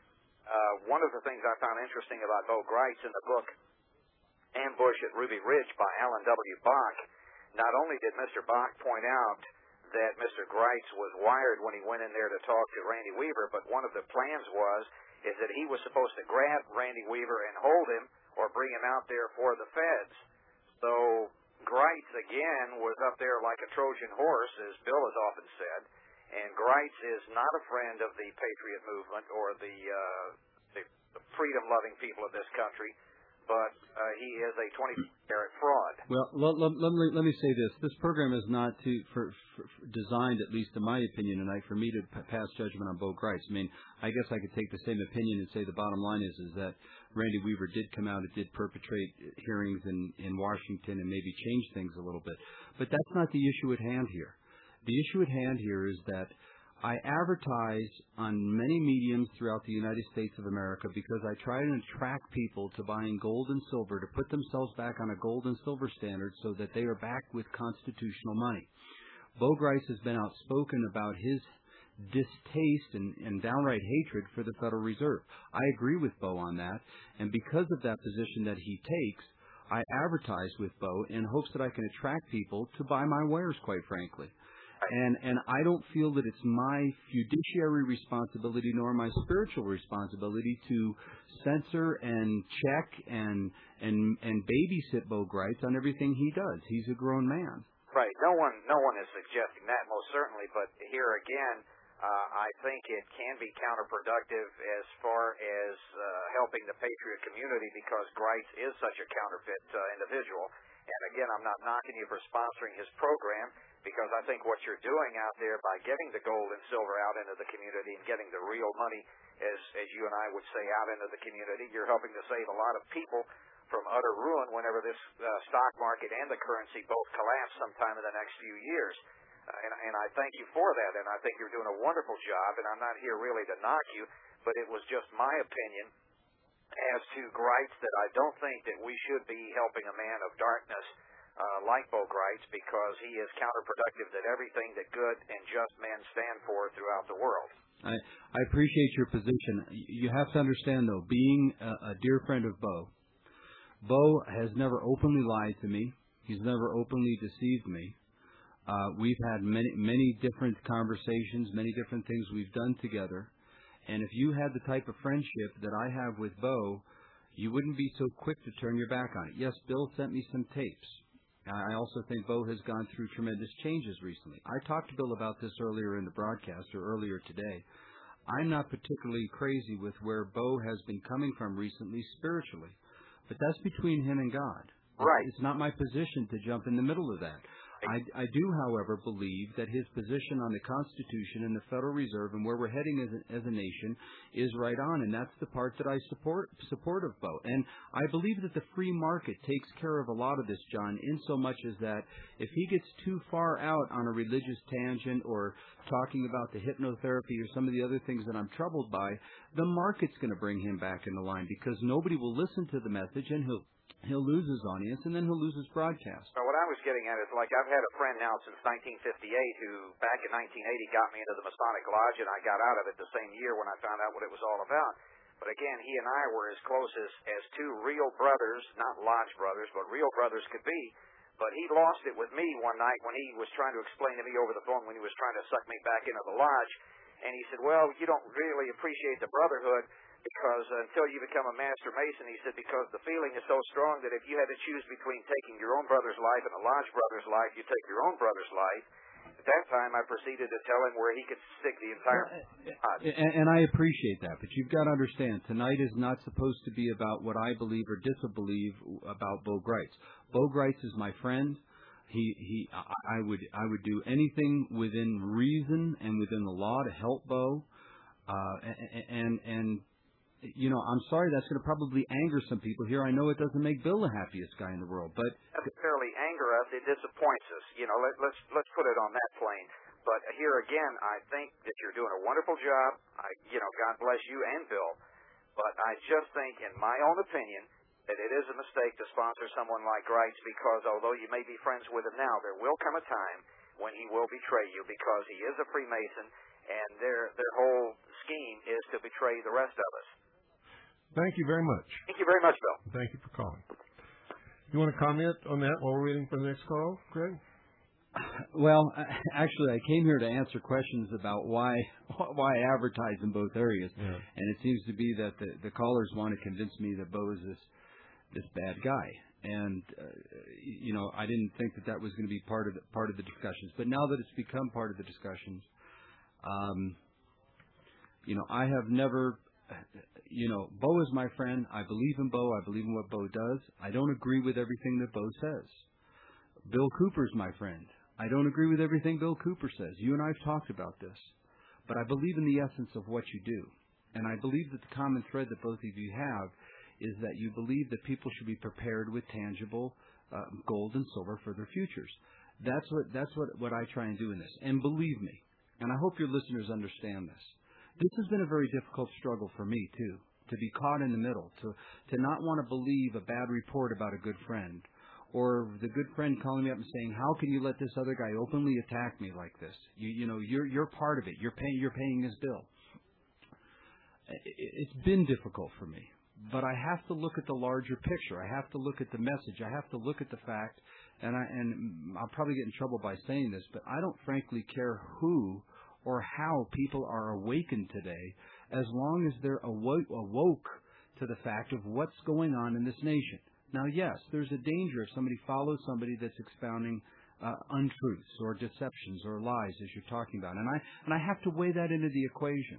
Uh, one of the things I found interesting about Bo Gritz in the book Ambush at Ruby Ridge by Alan W. Bach, not only did Mister Bach point out that Mister Gritz was wired when he went in there to talk to Randy Weaver, but one of the plans was is that he was supposed to grab Randy Weaver and hold him or bring him out there for the feds. So Gritz, again, was up there like a Trojan horse, as Bill has often said, and Gritz is not a friend of the Patriot movement or the, uh, the, the freedom-loving people of this country, but uh, he is a twenty-carat fraud. Well, let, let, let, me, let me say this. This program is not to, for, for, for designed, at least in my opinion, tonight, for me to p- pass judgment on Bo Gritz. I mean, I guess I could take the same opinion and say the bottom line is is that Randy Weaver did come out and did perpetrate hearings in, in Washington and maybe change things a little bit. But that's not the issue at hand here. The issue at hand here is that I advertise on many mediums throughout the United States of America because I try to attract people to buying gold and silver, to put themselves back on a gold and silver standard so that they are back with constitutional money. Bo Gritz has been outspoken about his distaste and, and downright hatred for the Federal Reserve. I agree with Bo on that, and because of that position that he takes, I advertise with Bo in hopes that I can attract people to buy my wares, quite frankly. And and I don't feel that it's my fiduciary responsibility nor my spiritual responsibility to censor and check and and and babysit Bo Gritz on everything he does. He's a grown man. Right. No one no one is suggesting that, most certainly. But here again, Uh, I think it can be counterproductive as far as uh, helping the Patriot community because Greitz is such a counterfeit uh, individual. And again, I'm not knocking you for sponsoring his program because I think what you're doing out there by getting the gold and silver out into the community and getting the real money, as as you and I would say, out into the community, you're helping to save a lot of people from utter ruin whenever this uh, stock market and the currency both collapse sometime in the next few years. Uh, and, and I thank you for that, and I think you're doing a wonderful job, and I'm not here really to knock you, but it was just my opinion as to Greitz that I don't think that we should be helping a man of darkness uh, like Bo Greitz because he is counterproductive to everything that good and just men stand for throughout the world. I, I appreciate your position. You have to understand, though, being a, a dear friend of Bo, Bo has never openly lied to me. He's never openly deceived me. Uh, we've had many, many different conversations, many different things we've done together. And if you had the type of friendship that I have with Bo, you wouldn't be so quick to turn your back on it. Yes, Bill sent me some tapes. I also think Bo has gone through tremendous changes recently. I talked to Bill about this earlier in the broadcast, or earlier today. I'm not particularly crazy with where Bo has been coming from recently spiritually. But that's between him and God. Right. It's not my position to jump in the middle of that. I, I do, however, believe that his position on the Constitution and the Federal Reserve and where we're heading as a, as a nation is right on, and that's the part that I support support of Bo. And I believe that the free market takes care of a lot of this, John, in so much as that if he gets too far out on a religious tangent or talking about the hypnotherapy or some of the other things that I'm troubled by, the market's going to bring him back in the line because nobody will listen to the message and he'll He'll lose his audience, and then he'll lose his broadcast. Well, what I was getting at is, like, I've had a friend now since nineteen fifty-eight who, back in nineteen eighty, got me into the Masonic Lodge, and I got out of it the same year when I found out what it was all about. But again, he and I were as close as, as two real brothers, not lodge brothers, but real brothers could be. But he lost it with me one night when he was trying to explain to me over the phone when he was trying to suck me back into the lodge. And he said, well, you don't really appreciate the brotherhood. Because until you become a Master Mason, he said, because the feeling is so strong that if you had to choose between taking your own brother's life and a lodge brother's life, you take your own brother's life. At that time, I proceeded to tell him where he could stick the entire lodge. And, and I appreciate that, but you've got to understand, tonight is not supposed to be about what I believe or disbelieve about Bo Greitz. Bo Greitz is my friend. He, he, I, I would, I would do anything within reason and within the law to help Bo, uh, and, and, and you know, I'm sorry that's going to probably anger some people here. I know it doesn't make Bill the happiest guy in the world, but necessarily anger us. It disappoints us. You know, let, let's let's put it on that plane. But here again, I think that you're doing a wonderful job. I, you know, God bless you and Bill. But I just think, in my own opinion, that it is a mistake to sponsor someone like Greitz because although you may be friends with him now, there will come a time when he will betray you because he is a Freemason and their their whole scheme is to betray the rest of us. Thank you very much. Thank you very much, Bill. Thank you for calling. You want to comment on that while we're waiting for the next call, Greg? Well, actually, I came here to answer questions about why why I advertise in both areas, yeah. and it seems to be that the, the callers want to convince me that Bo is this this bad guy, and uh, you know I didn't think that that was going to be part of the, part of the discussions, but now that it's become part of the discussions, um, you know I have never. You know, Bo is my friend. I believe in Bo. I believe in what Bo does. I don't agree with everything that Bo says. Bill Cooper's my friend. I don't agree with everything Bill Cooper says. You and I have talked about this. But I believe in the essence of what you do. And I believe that the common thread that both of you have is that you believe that people should be prepared with tangible uh, gold and silver for their futures. That's what that's what, what I try and do in this. And believe me, and I hope your listeners understand this, this has been a very difficult struggle for me, too, to be caught in the middle, to, to not want to believe a bad report about a good friend, or the good friend calling me up and saying, how can you let this other guy openly attack me like this? You, you know, you're, you're part of it. You're paying, you're paying his bill. It's been difficult for me, but I have to look at the larger picture. I have to look at the message. I have to look at the fact, and, I, and I'll probably get in trouble by saying this, but I don't frankly care who or how people are awakened today, as long as they're awoke, awoke to the fact of what's going on in this nation. Now, yes, there's a danger if somebody follows somebody that's expounding uh, untruths or deceptions or lies, as you're talking about. And I and I have to weigh that into the equation.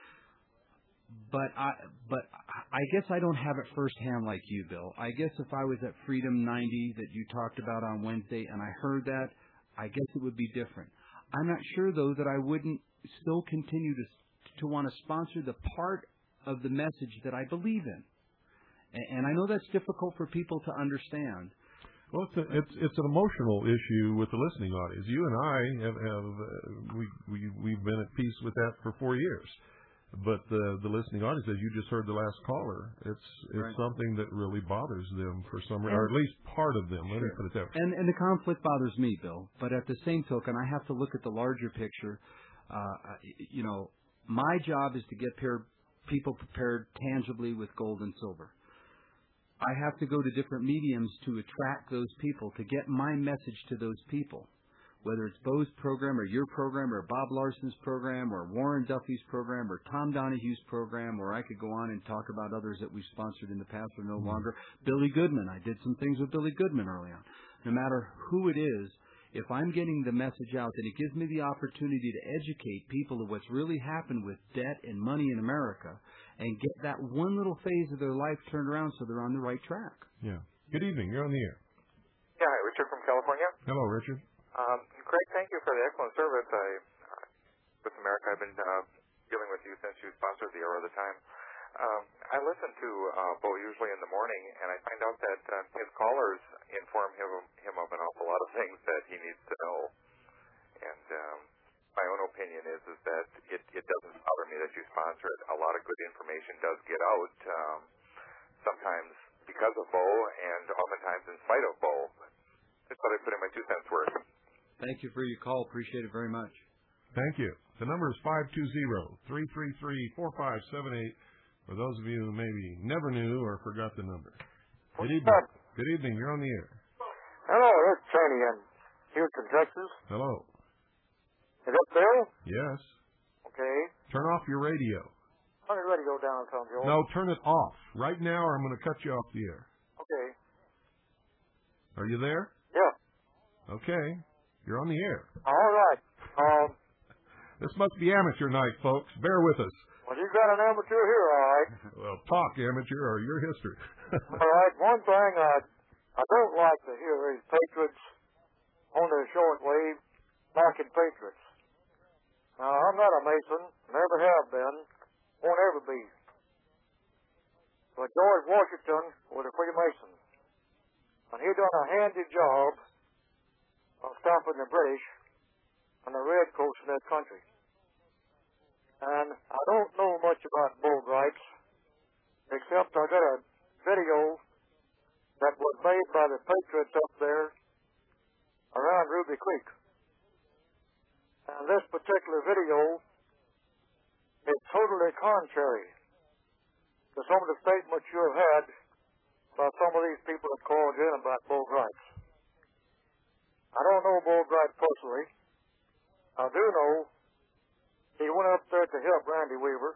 But I but I guess I don't have it firsthand like you, Bill. I guess if I was at Freedom ninety that you talked about on Wednesday and I heard that, I guess it would be different. I'm not sure, though, that I wouldn't still continue to to want to sponsor the part of the message that I believe in. And, and I know that's difficult for people to understand. Well, it's, a, it's it's an emotional issue with the listening audience. You and I have, have uh, we we we've been at peace with that for four years. But the the listening audience, as you just heard the last caller, it's it's right. something that really bothers them for some reason, or at least part of them. Let sure. me put it that way. And and the conflict bothers me, Bill. But at the same token, I have to look at the larger picture. Uh, you know, my job is to get pair, people prepared tangibly with gold and silver. I have to go to different mediums to attract those people, to get my message to those people. Whether it's Bo's program or your program or Bob Larson's program or Warren Duffy's program or Tom Donahue's program, or I could go on and talk about others that we've sponsored in the past or no longer. Billy Goodman. I did some things with Billy Goodman early on. No matter who it is, if I'm getting the message out, then it gives me the opportunity to educate people of what's really happened with debt and money in America and get that one little phase of their life turned around so they're on the right track. Yeah. Good evening. You're on the air. Yeah, hi, Richard from California. Hello, Richard. Um, Craig, thank you for the excellent service. I, uh, with America, I've been uh, dealing with you since you sponsored the Hour of the Time. Um, I listen to uh, Bo usually in the morning, and I find out that uh, his callers inform him, him of an awful lot of things that he needs to know. And um, my own opinion is is that it, it doesn't bother me that you sponsor it. A lot of good information does get out, um, sometimes because of Bo, and oftentimes in spite of Bo. That's what I put in my two cents worth. Thank you for your call. Appreciate it very much. Thank you. The number is five two zero, three three three, four five seven eight. For those of you who maybe never knew or forgot the number. Good evening. Good evening. You're on the air. Hello, it's Cheney in Houston, Texas. Hello. Is that Bill? Yes. Okay. Turn off your radio. Turn the radio down, Tom Jones. No, turn it off. Right now, or I'm going to cut you off the air. Okay. Are you there? Yeah. Okay. You're on the air. All right. Um, this must be amateur night, folks. Bear with us. Well, you've got an amateur here, all right. Well, talk amateur or your history. All right. One thing I I don't like to hear is patriots on their shortwave knocking patriots. Now, I'm not a Mason, never have been, won't ever be. But George Washington was a Freemason, and he done a handy job of stopping the British and the redcoats in that country. And I don't know much about bull gripes, except I got a video that was made by the Patriots up there around Ruby Creek. And this particular video is totally contrary to some of the statements you have had by some of these people that called in about bull gripes. I don't know Bull Gripe personally. I do know he went up there to help Randy Weaver.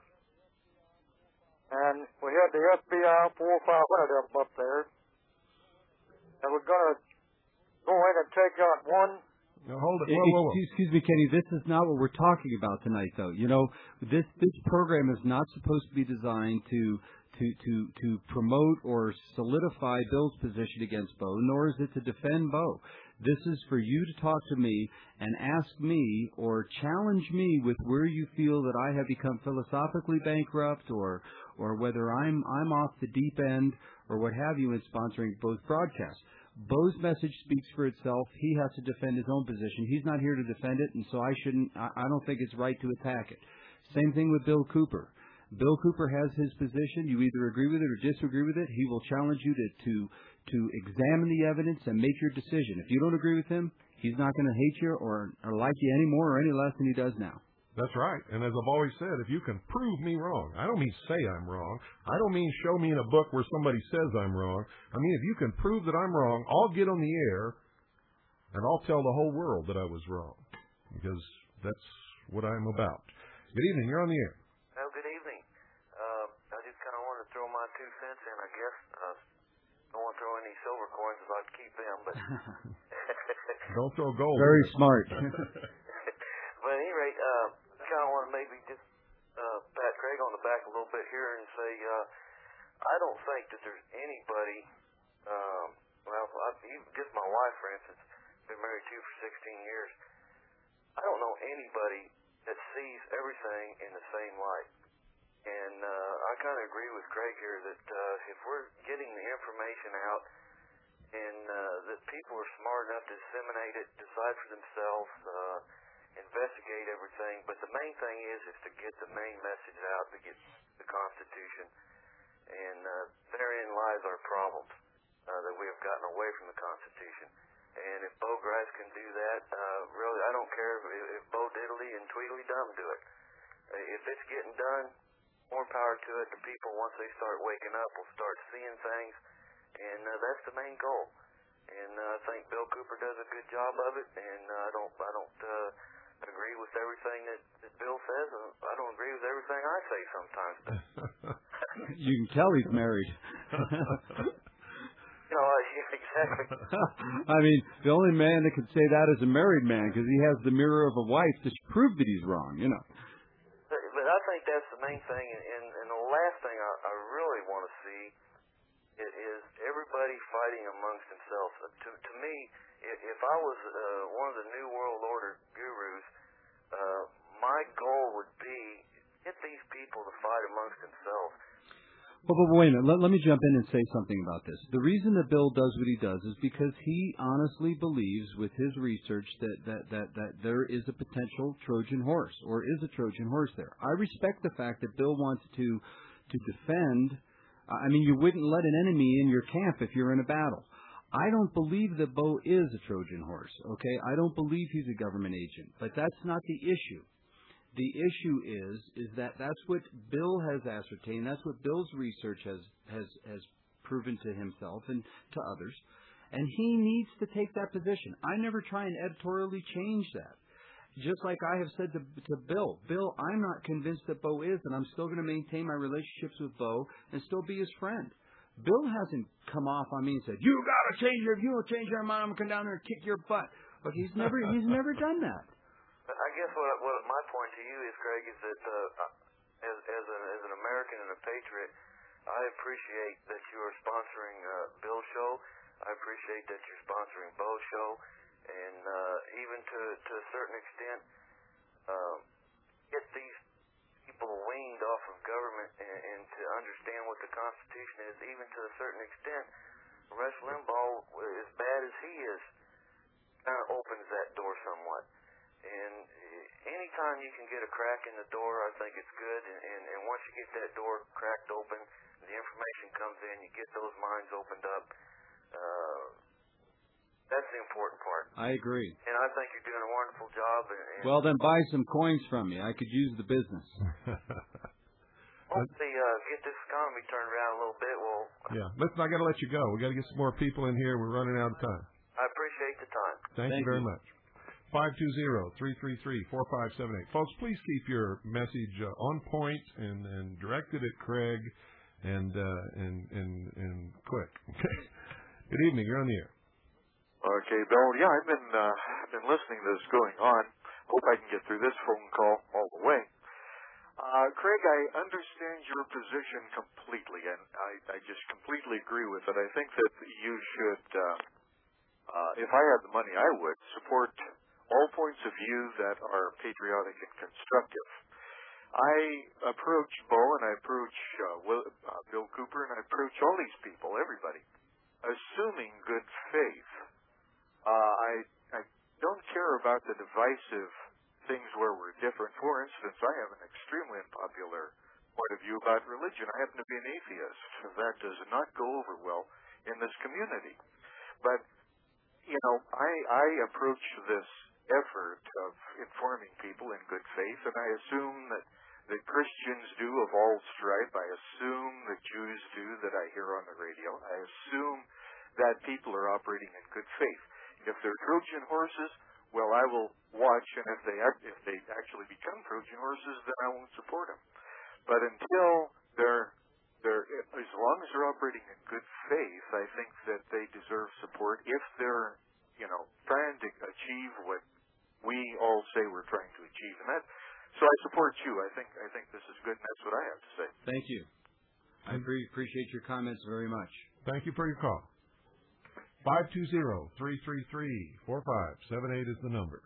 And we had the F B I, four or five hundred of them up there. And we're going to go in and take out one. No, hold it. Whoa, whoa, whoa. Excuse me, Kenny. This is not what we're talking about tonight, though. You know, this this program is not supposed to be designed to to to to promote or solidify Bill's position against Bo, nor is it to defend Bo. This is for you to talk to me and ask me or challenge me with where you feel that I have become philosophically bankrupt, or or whether I'm I'm off the deep end or what have you in sponsoring both broadcasts. Bo's message speaks for itself. He has to defend his own position. He's not here to defend it, and so I shouldn't. I, I don't think it's right to attack it. Same thing with Bill Cooper. Bill Cooper has his position. You either agree with it or disagree with it. He will challenge you to to to examine the evidence and make your decision. If you don't agree with him, he's not going to hate you or, or like you any more or any less than he does now. That's right. And as I've always said, if you can prove me wrong, I don't mean say I'm wrong. I don't mean show me in a book where somebody says I'm wrong. I mean, if you can prove that I'm wrong, I'll get on the air and I'll tell the whole world that I was wrong, because that's what I'm about. Good evening. You're on the air. Well, good evening. Uh, I just kind of want to throw my two cents in, I guess. Uh, don't want to throw any silver coins. I'd like to keep them, but don't throw gold. Very smart. But at any rate, uh, I kind of want to maybe just uh, pat Craig on the back a little bit here and say uh, I don't think that there's anybody. Um, well, I, even just my wife, for instance, been married to for sixteen years. I don't know anybody that sees everything in the same light. And uh, I kind of agree with Craig here that uh, if we're getting the information out and uh, that people are smart enough to disseminate it, decide for themselves, uh, investigate everything, but the main thing is is to get the main message out, to get the Constitution. And uh, therein lies our problems, uh, that we have gotten away from the Constitution. And if Bo Gritz can do that, uh, really, I don't care if, if Bo Diddley and Tweedledum do it. Uh, if it's getting done, more power to it. The people, once they start waking up, will start seeing things, and uh, that's the main goal. And uh, I think Bill Cooper does a good job of it, and uh, I don't, I don't uh, agree with everything that, that Bill says. I don't agree with everything I say sometimes. You can tell he's married. You know, uh, yeah, exactly. I mean, the only man that can say that is a married man, because he has the mirror of a wife to prove that he's wrong, you know. But, but I think that's the main thing, and, and, and the last thing I, I really want to see is, is everybody fighting amongst themselves. Uh, to, to me, if, if I was uh, one of the New World Order gurus, uh, my goal would be get these people to fight amongst themselves. Well, but wait a minute. Let, let me jump in and say something about this. The reason that Bill does what he does is because he honestly believes with his research that, that, that, that there is a potential Trojan horse, or is a Trojan horse there. I respect the fact that Bill wants to, to defend. I mean, you wouldn't let an enemy in your camp if you're in a battle. I don't believe that Bo is a Trojan horse, okay? I don't believe he's a government agent, but that's not the issue. The issue is is that that's what Bill has ascertained. That's what Bill's research has, has, has proven to himself and to others. And he needs to take that position. I never try and editorially change that. Just like I have said to, to Bill, Bill, I'm not convinced that Bo is, and I'm still going to maintain my relationships with Bo and still be his friend. Bill hasn't come off on me and said, you got to change your, if you don't change your mind, I'm going to come down there and kick your butt. But he's never, he's never done that. I guess what, what my point to you is, Craig, is that uh, as as, a, as an American and a patriot, I appreciate that you are sponsoring uh, Bill's show. I appreciate that you're sponsoring Bo's show, and uh, even to to a certain extent, uh, get these people weaned off of government and, and to understand what the Constitution is. Even to a certain extent, Rush Limbaugh, as bad as he is, kind of opens that door somewhat. And anytime you can get a crack in the door, I think it's good. And, and, and once you get that door cracked open, the information comes in, you get those minds opened up. Uh, that's the important part. I agree. And I think you're doing a wonderful job. And, and well, then buy some coins from me. I could use the business. Hopefully, uh, get this economy turned around a little bit. Well, yeah. Listen, I got to let you go. We got to get some more people in here. We're running out of time. I appreciate the time. Thank, Thank you very you. much. five two zero, three three three, four five seven eight. Folks, please keep your message uh, on point and, and directed at Craig and uh, and, and and quick. Okay. Good evening. You're on the air. Okay, Bill. Yeah, I've been uh, been listening to this going on. Hope I can get through this phone call all the way. Uh, Craig, I understand your position completely, and I, I just completely agree with it. I think that you should, uh, uh, if I had the money, I would support all points of view that are patriotic and constructive. I approach Bo and I approach uh, Will, uh, Bill Cooper and I approach all these people, everybody, assuming good faith. Uh, I I don't care about the divisive things where we're different. For instance, I have an extremely unpopular point of view about religion. I happen to be an atheist. That does not go over well in this community. But, you know, I, I approach this effort of informing people in good faith, and I assume that, that Christians do of all stripe. I assume that Jews do that I hear on the radio. I assume that people are operating in good faith. If they're Trojan horses, well, I will watch, and if they if they actually become Trojan horses, then I won't support them. But until they're they're, as long as they're operating in good faith, I think that they deserve support if they're, you know, trying to achieve what we all say we're trying to achieve. And that, so I support you. I think I think this is good, and that's what I have to say. Thank you. I pre- appreciate your comments very much. Thank you for your call. five two zero, three three three, four five seven eight is the number.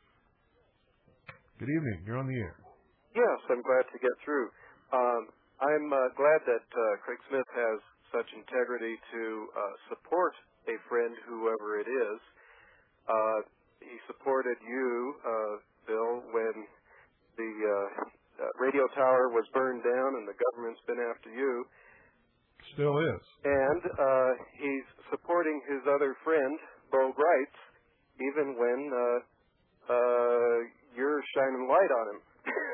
Good evening. You're on the air. Yes, I'm glad to get through. Um, I'm uh, glad that uh, Craig Smith has such integrity to uh, support a friend, whoever it is. Uh, he supported you, uh, Bill, when the uh, uh, radio tower was burned down and the government's been after you. Still is. And uh, he's supporting his other friend, Bo Greitz, even when uh, uh, you're shining light on him.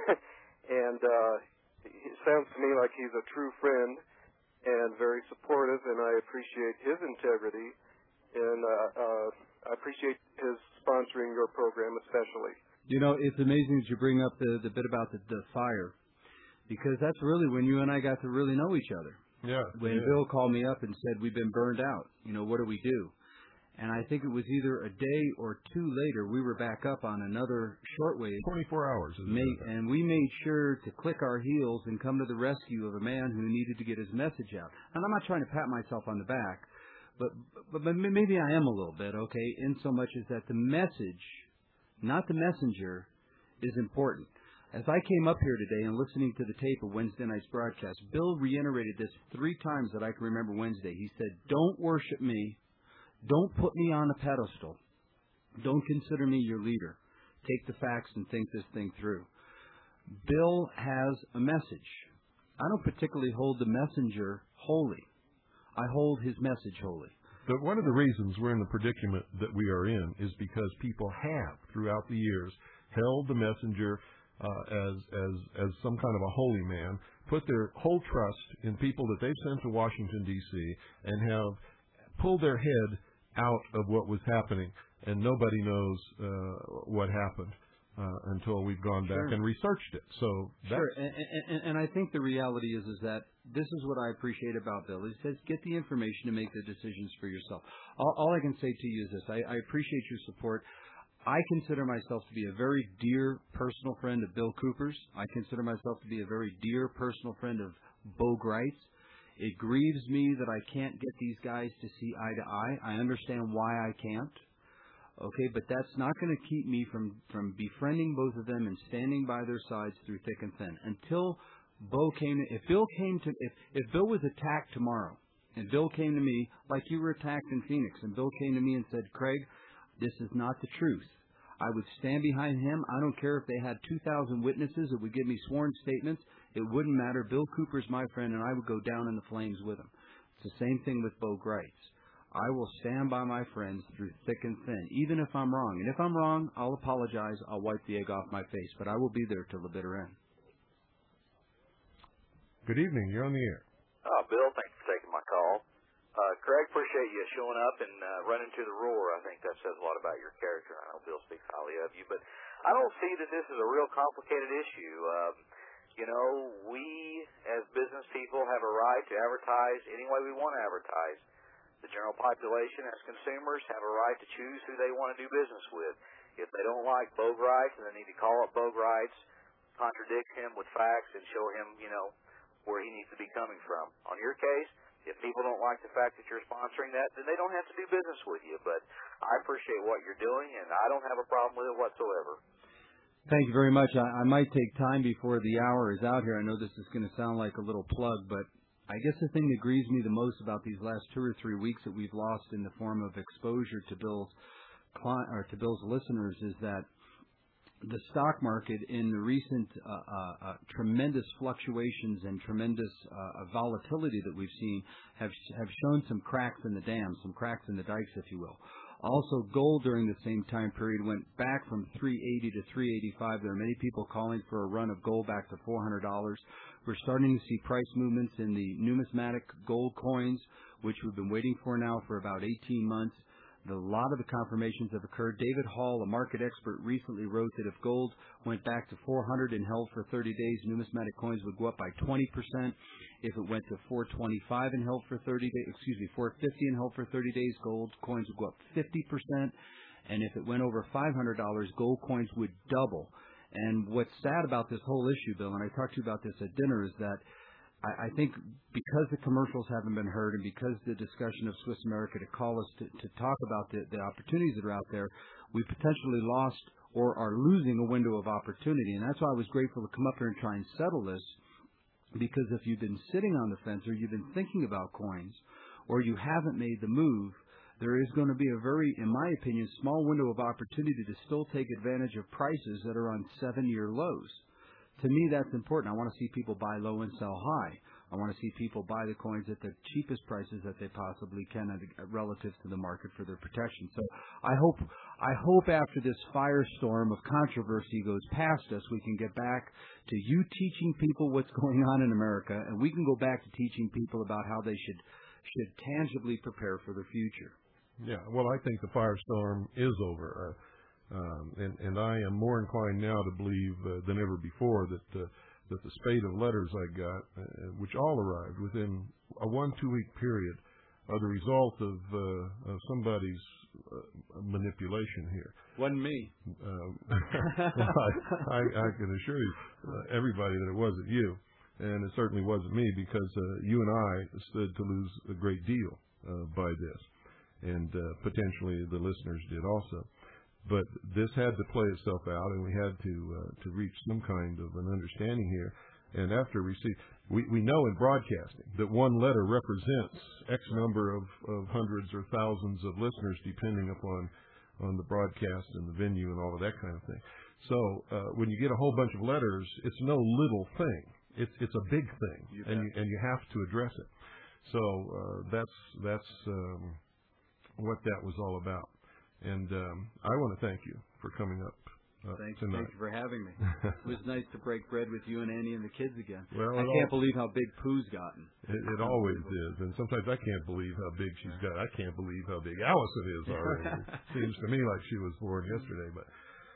And uh, it sounds to me like he's a true friend and very supportive, and I appreciate his integrity, and uh, uh, I appreciate his sponsoring your program especially. You know, it's amazing that you bring up the, the bit about the, the fire, because that's really when you and I got to really know each other. Yeah. When yeah. Bill called me up and said, we've been burned out, you know, what do we do? And I think it was either a day or two later, we were back up on another shortwave. twenty-four hours. Made, and we made sure to click our heels and come to the rescue of a man who needed to get his message out. And I'm not trying to pat myself on the back, but, but, but maybe I am a little bit, okay, in so much as that the message, not the messenger, is important. As I came up here today and listening to the tape of Wednesday night's broadcast, Bill reiterated this three times that I can remember Wednesday. He said, don't worship me. Don't put me on a pedestal. Don't consider me your leader. Take the facts and think this thing through. Bill has a message. I don't particularly hold the messenger holy. I hold his message holy. But one of the reasons we're in the predicament that we are in is because people have, throughout the years, held the messenger uh, as as as some kind of a holy man, put their whole trust in people that they've sent to Washington, D C, and have pulled their head out of what was happening, and nobody knows uh, what happened uh, until we've gone back Sure. and researched it. So that's Sure, and, and, and I think the reality is is that this is what I appreciate about Bill. He says, get the information to make the decisions for yourself. All, all I can say to you is this. I, I appreciate your support. I consider myself to be a very dear personal friend of Bill Cooper's. I consider myself to be a very dear personal friend of Bo Greitz. It grieves me that I can't get these guys to see eye to eye. I understand why I can't. Okay, but that's not going to keep me from, from befriending both of them and standing by their sides through thick and thin. Until Bo came, if Bill came to, if, if Bill was attacked tomorrow, and Bill came to me like you were attacked in Phoenix, and Bill came to me and said, Craig, this is not the truth, I would stand behind him. I don't care if they had two thousand witnesses that would give me sworn statements. It wouldn't matter. Bill Cooper's my friend, and I would go down in the flames with him. It's the same thing with Bo Greitz. I will stand by my friends through thick and thin, even if I'm wrong. And if I'm wrong, I'll apologize. I'll wipe the egg off my face. But I will be there till the bitter end. Good evening. You're on the air. Uh, Bill, thanks for taking my call. Uh, Craig, appreciate you showing up and uh, running to the roar. I think that says a lot about your character. I know Bill speaks highly of you, but I don't see that this is a real complicated issue. Um, you know, we as business people have a right to advertise any way we want to advertise. The general population as consumers have a right to choose who they want to do business with. If they don't like Bo Greitz, then they need to call up Bo Greitz, contradict him with facts, and show him, you know, where he needs to be coming from. On your case, if people don't like the fact that you're sponsoring that, then they don't have to do business with you. But I appreciate what you're doing, and I don't have a problem with it whatsoever. Thank you very much. I, I might take time before the hour is out here. I know this is going to sound like a little plug, but I guess the thing that grieves me the most about these last two or three weeks that we've lost in the form of exposure to Bill's client, or to Bill's listeners is that the stock market in the recent uh, uh, uh, tremendous fluctuations and tremendous uh, volatility that we've seen have have shown some cracks in the dam, some cracks in the dikes, if you will. Also, gold during the same time period went back from three eighty to three eighty-five. There are many people calling for a run of gold back to four hundred dollars. We're starting to see price movements in the numismatic gold coins, which we've been waiting for now for about eighteen months. The, a lot of the confirmations have occurred. David Hall, a market expert, recently wrote that if gold went back to four hundred and held for thirty days, numismatic coins would go up by twenty percent. If it went to four twenty-five and held for thirty days, excuse me, four fifty and held for thirty days, gold coins would go up fifty percent. And if it went over five hundred dollars, gold coins would double. And what's sad about this whole issue, Bill, and I talked to you about this at dinner, is that I, I think because the commercials haven't been heard and because the discussion of Swiss America to call us to, to talk about the, the opportunities that are out there, we potentially lost or are losing a window of opportunity. And that's why I was grateful to come up here and try and settle this, because if you've been sitting on the fence or you've been thinking about coins or you haven't made the move, there is going to be a very, in my opinion, small window of opportunity to still take advantage of prices that are on seven-year lows. To me, that's important. I want to see people buy low and sell high. I want to see people buy the coins at the cheapest prices that they possibly can at, relative to the market for their protection. So I hope, I hope after this firestorm of controversy goes past us, we can get back to you teaching people what's going on in America, and we can go back to teaching people about how they should should tangibly prepare for the future. Yeah, well, I think the firestorm is over, uh, um, and, and I am more inclined now to believe uh, than ever before that uh, that the spate of letters I got, uh, which all arrived within a one, two-week period, are the result of, uh, of somebody's uh, manipulation here. Wasn't me. Um, I, I, I can assure you, uh, everybody, that it wasn't you, and it certainly wasn't me, because uh, you and I stood to lose a great deal uh, by this. And uh, potentially the listeners did also. But this had to play itself out, and we had to uh, to reach some kind of an understanding here. And after we see, we, we know in broadcasting that one letter represents X number of, of hundreds or thousands of listeners, depending upon on the broadcast and the venue and all of that kind of thing. So uh, when you get a whole bunch of letters, it's no little thing. It's it's a big thing, you and you, and you have to address it. So uh, that's that's. Um, what that was all about. And um, I want to thank you for coming up uh, Thanks, tonight. Thank you for having me. It was nice to break bread with you and Annie and the kids again. Well, I can't all, believe how big Pooh's gotten. It, it always is. And sometimes I can't believe how big she's got. I can't believe how big Allison is already. It seems to me like she was born yesterday. But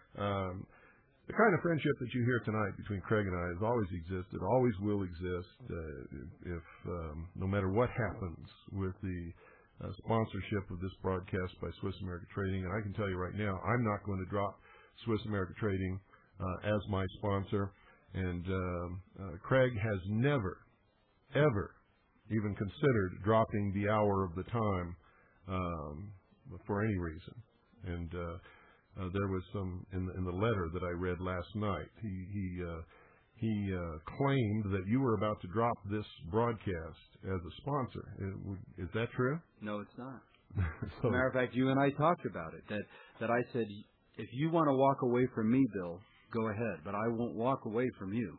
um, the kind of friendship that you hear tonight between Craig and I has always existed, always will exist, uh, if um, no matter what happens with the Uh, sponsorship of this broadcast by Swiss America Trading. And I can tell you right now, I'm not going to drop Swiss America Trading uh, as my sponsor. And um, uh, Craig has never, ever even considered dropping the hour of the time um, for any reason. And uh, uh, there was some in the, in the letter that I read last night. He he uh, he uh, claimed that you were about to drop this broadcast as a sponsor. Is that true? No, it's not. So, matter of fact, you and I talked about it. That that I said, if you want to walk away from me, Bill, go ahead, but I won't walk away from you.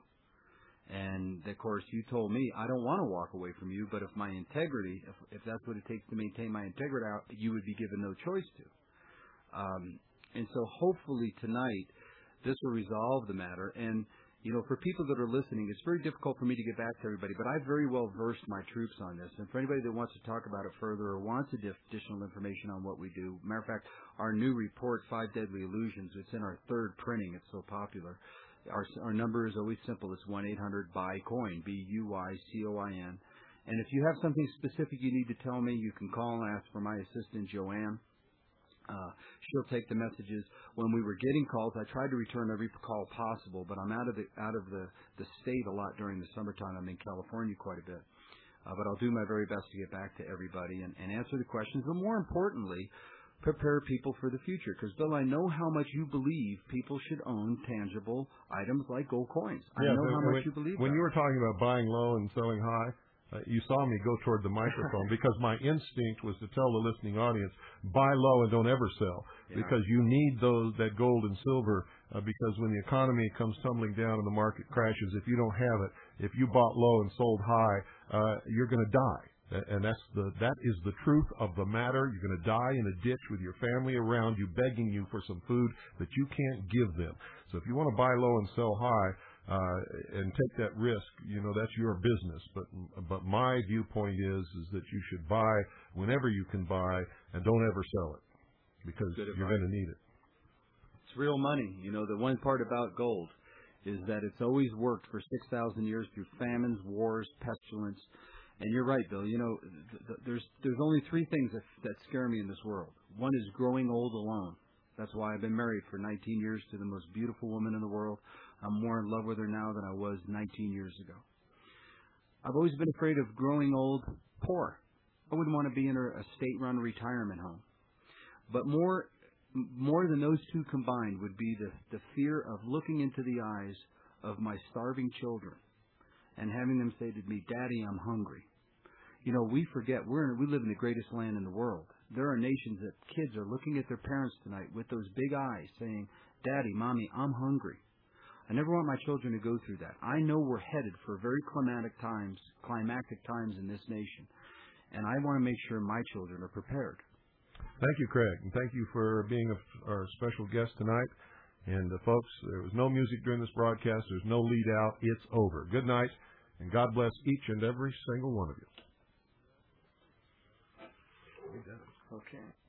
And of course, you told me I don't want to walk away from you, but if my integrity, if, if that's what it takes to maintain my integrity, you would be given no choice to. Um, and so, hopefully tonight, this will resolve the matter. And you know, for people that are listening, it's very difficult for me to get back to everybody, but I've very well versed my troops on this. And for anybody that wants to talk about it further or wants additional information on what we do, matter of fact, our new report, Five Deadly Illusions, it's in our third printing. It's so popular. Our, our number is always simple. It's one eight hundred buy coin, B U Y C O I N. And if you have something specific you need to tell me, you can call and ask for my assistant, Joanne. Uh, she'll take the messages. When we were getting calls, I tried to return every call possible, but I'm out of the out of the, the state a lot during the summertime. I'm in California quite a bit. Uh, but I'll do my very best to get back to everybody and, and answer the questions, but more importantly, prepare people for the future. Because, Bill, I know how much you believe people should own tangible items like gold coins. I yeah, know how when, much you believe When that. you were talking about buying low and selling high, Uh, you saw me go toward the microphone because my instinct was to tell the listening audience, buy low and don't ever sell, yeah. because you need those that gold and silver uh, because when the economy comes tumbling down and the market crashes, if you don't have it, if you bought low and sold high, uh, you're going to die. And that's the that is the truth of the matter. You're going to die in a ditch with your family around you begging you for some food that you can't give them. So if you want to buy low and sell high, Uh, and take that risk, you know, that's your business. But but my viewpoint is is that you should buy whenever you can buy and don't ever sell it. because Good you're advice. going to need it. It's real money. You know, the one part about gold is that it's always worked for six thousand years through famines, wars, pestilence. And you're right, Bill. You know, th- th- there's there's only three things that, that scare me in this world. One is growing old alone. That's why I've been married for nineteen years to the most beautiful woman in the world. I'm more in love with her now than I was nineteen years ago. I've always been afraid of growing old poor. I wouldn't want to be in a, a state-run retirement home. But more more than those two combined would be the, the fear of looking into the eyes of my starving children and having them say to me, Daddy, I'm hungry. You know, we forget we're in, we live in the greatest land in the world. There are nations that kids are looking at their parents tonight with those big eyes saying, Daddy, Mommy, I'm hungry. I never want my children to go through that. I know we're headed for very climactic times, climactic times in this nation, and I want to make sure my children are prepared. Thank you, Craig, and thank you for being a, our special guest tonight. And, uh, folks, there was no music during this broadcast. There's no lead out. It's over. Good night, and God bless each and every single one of you. Okay.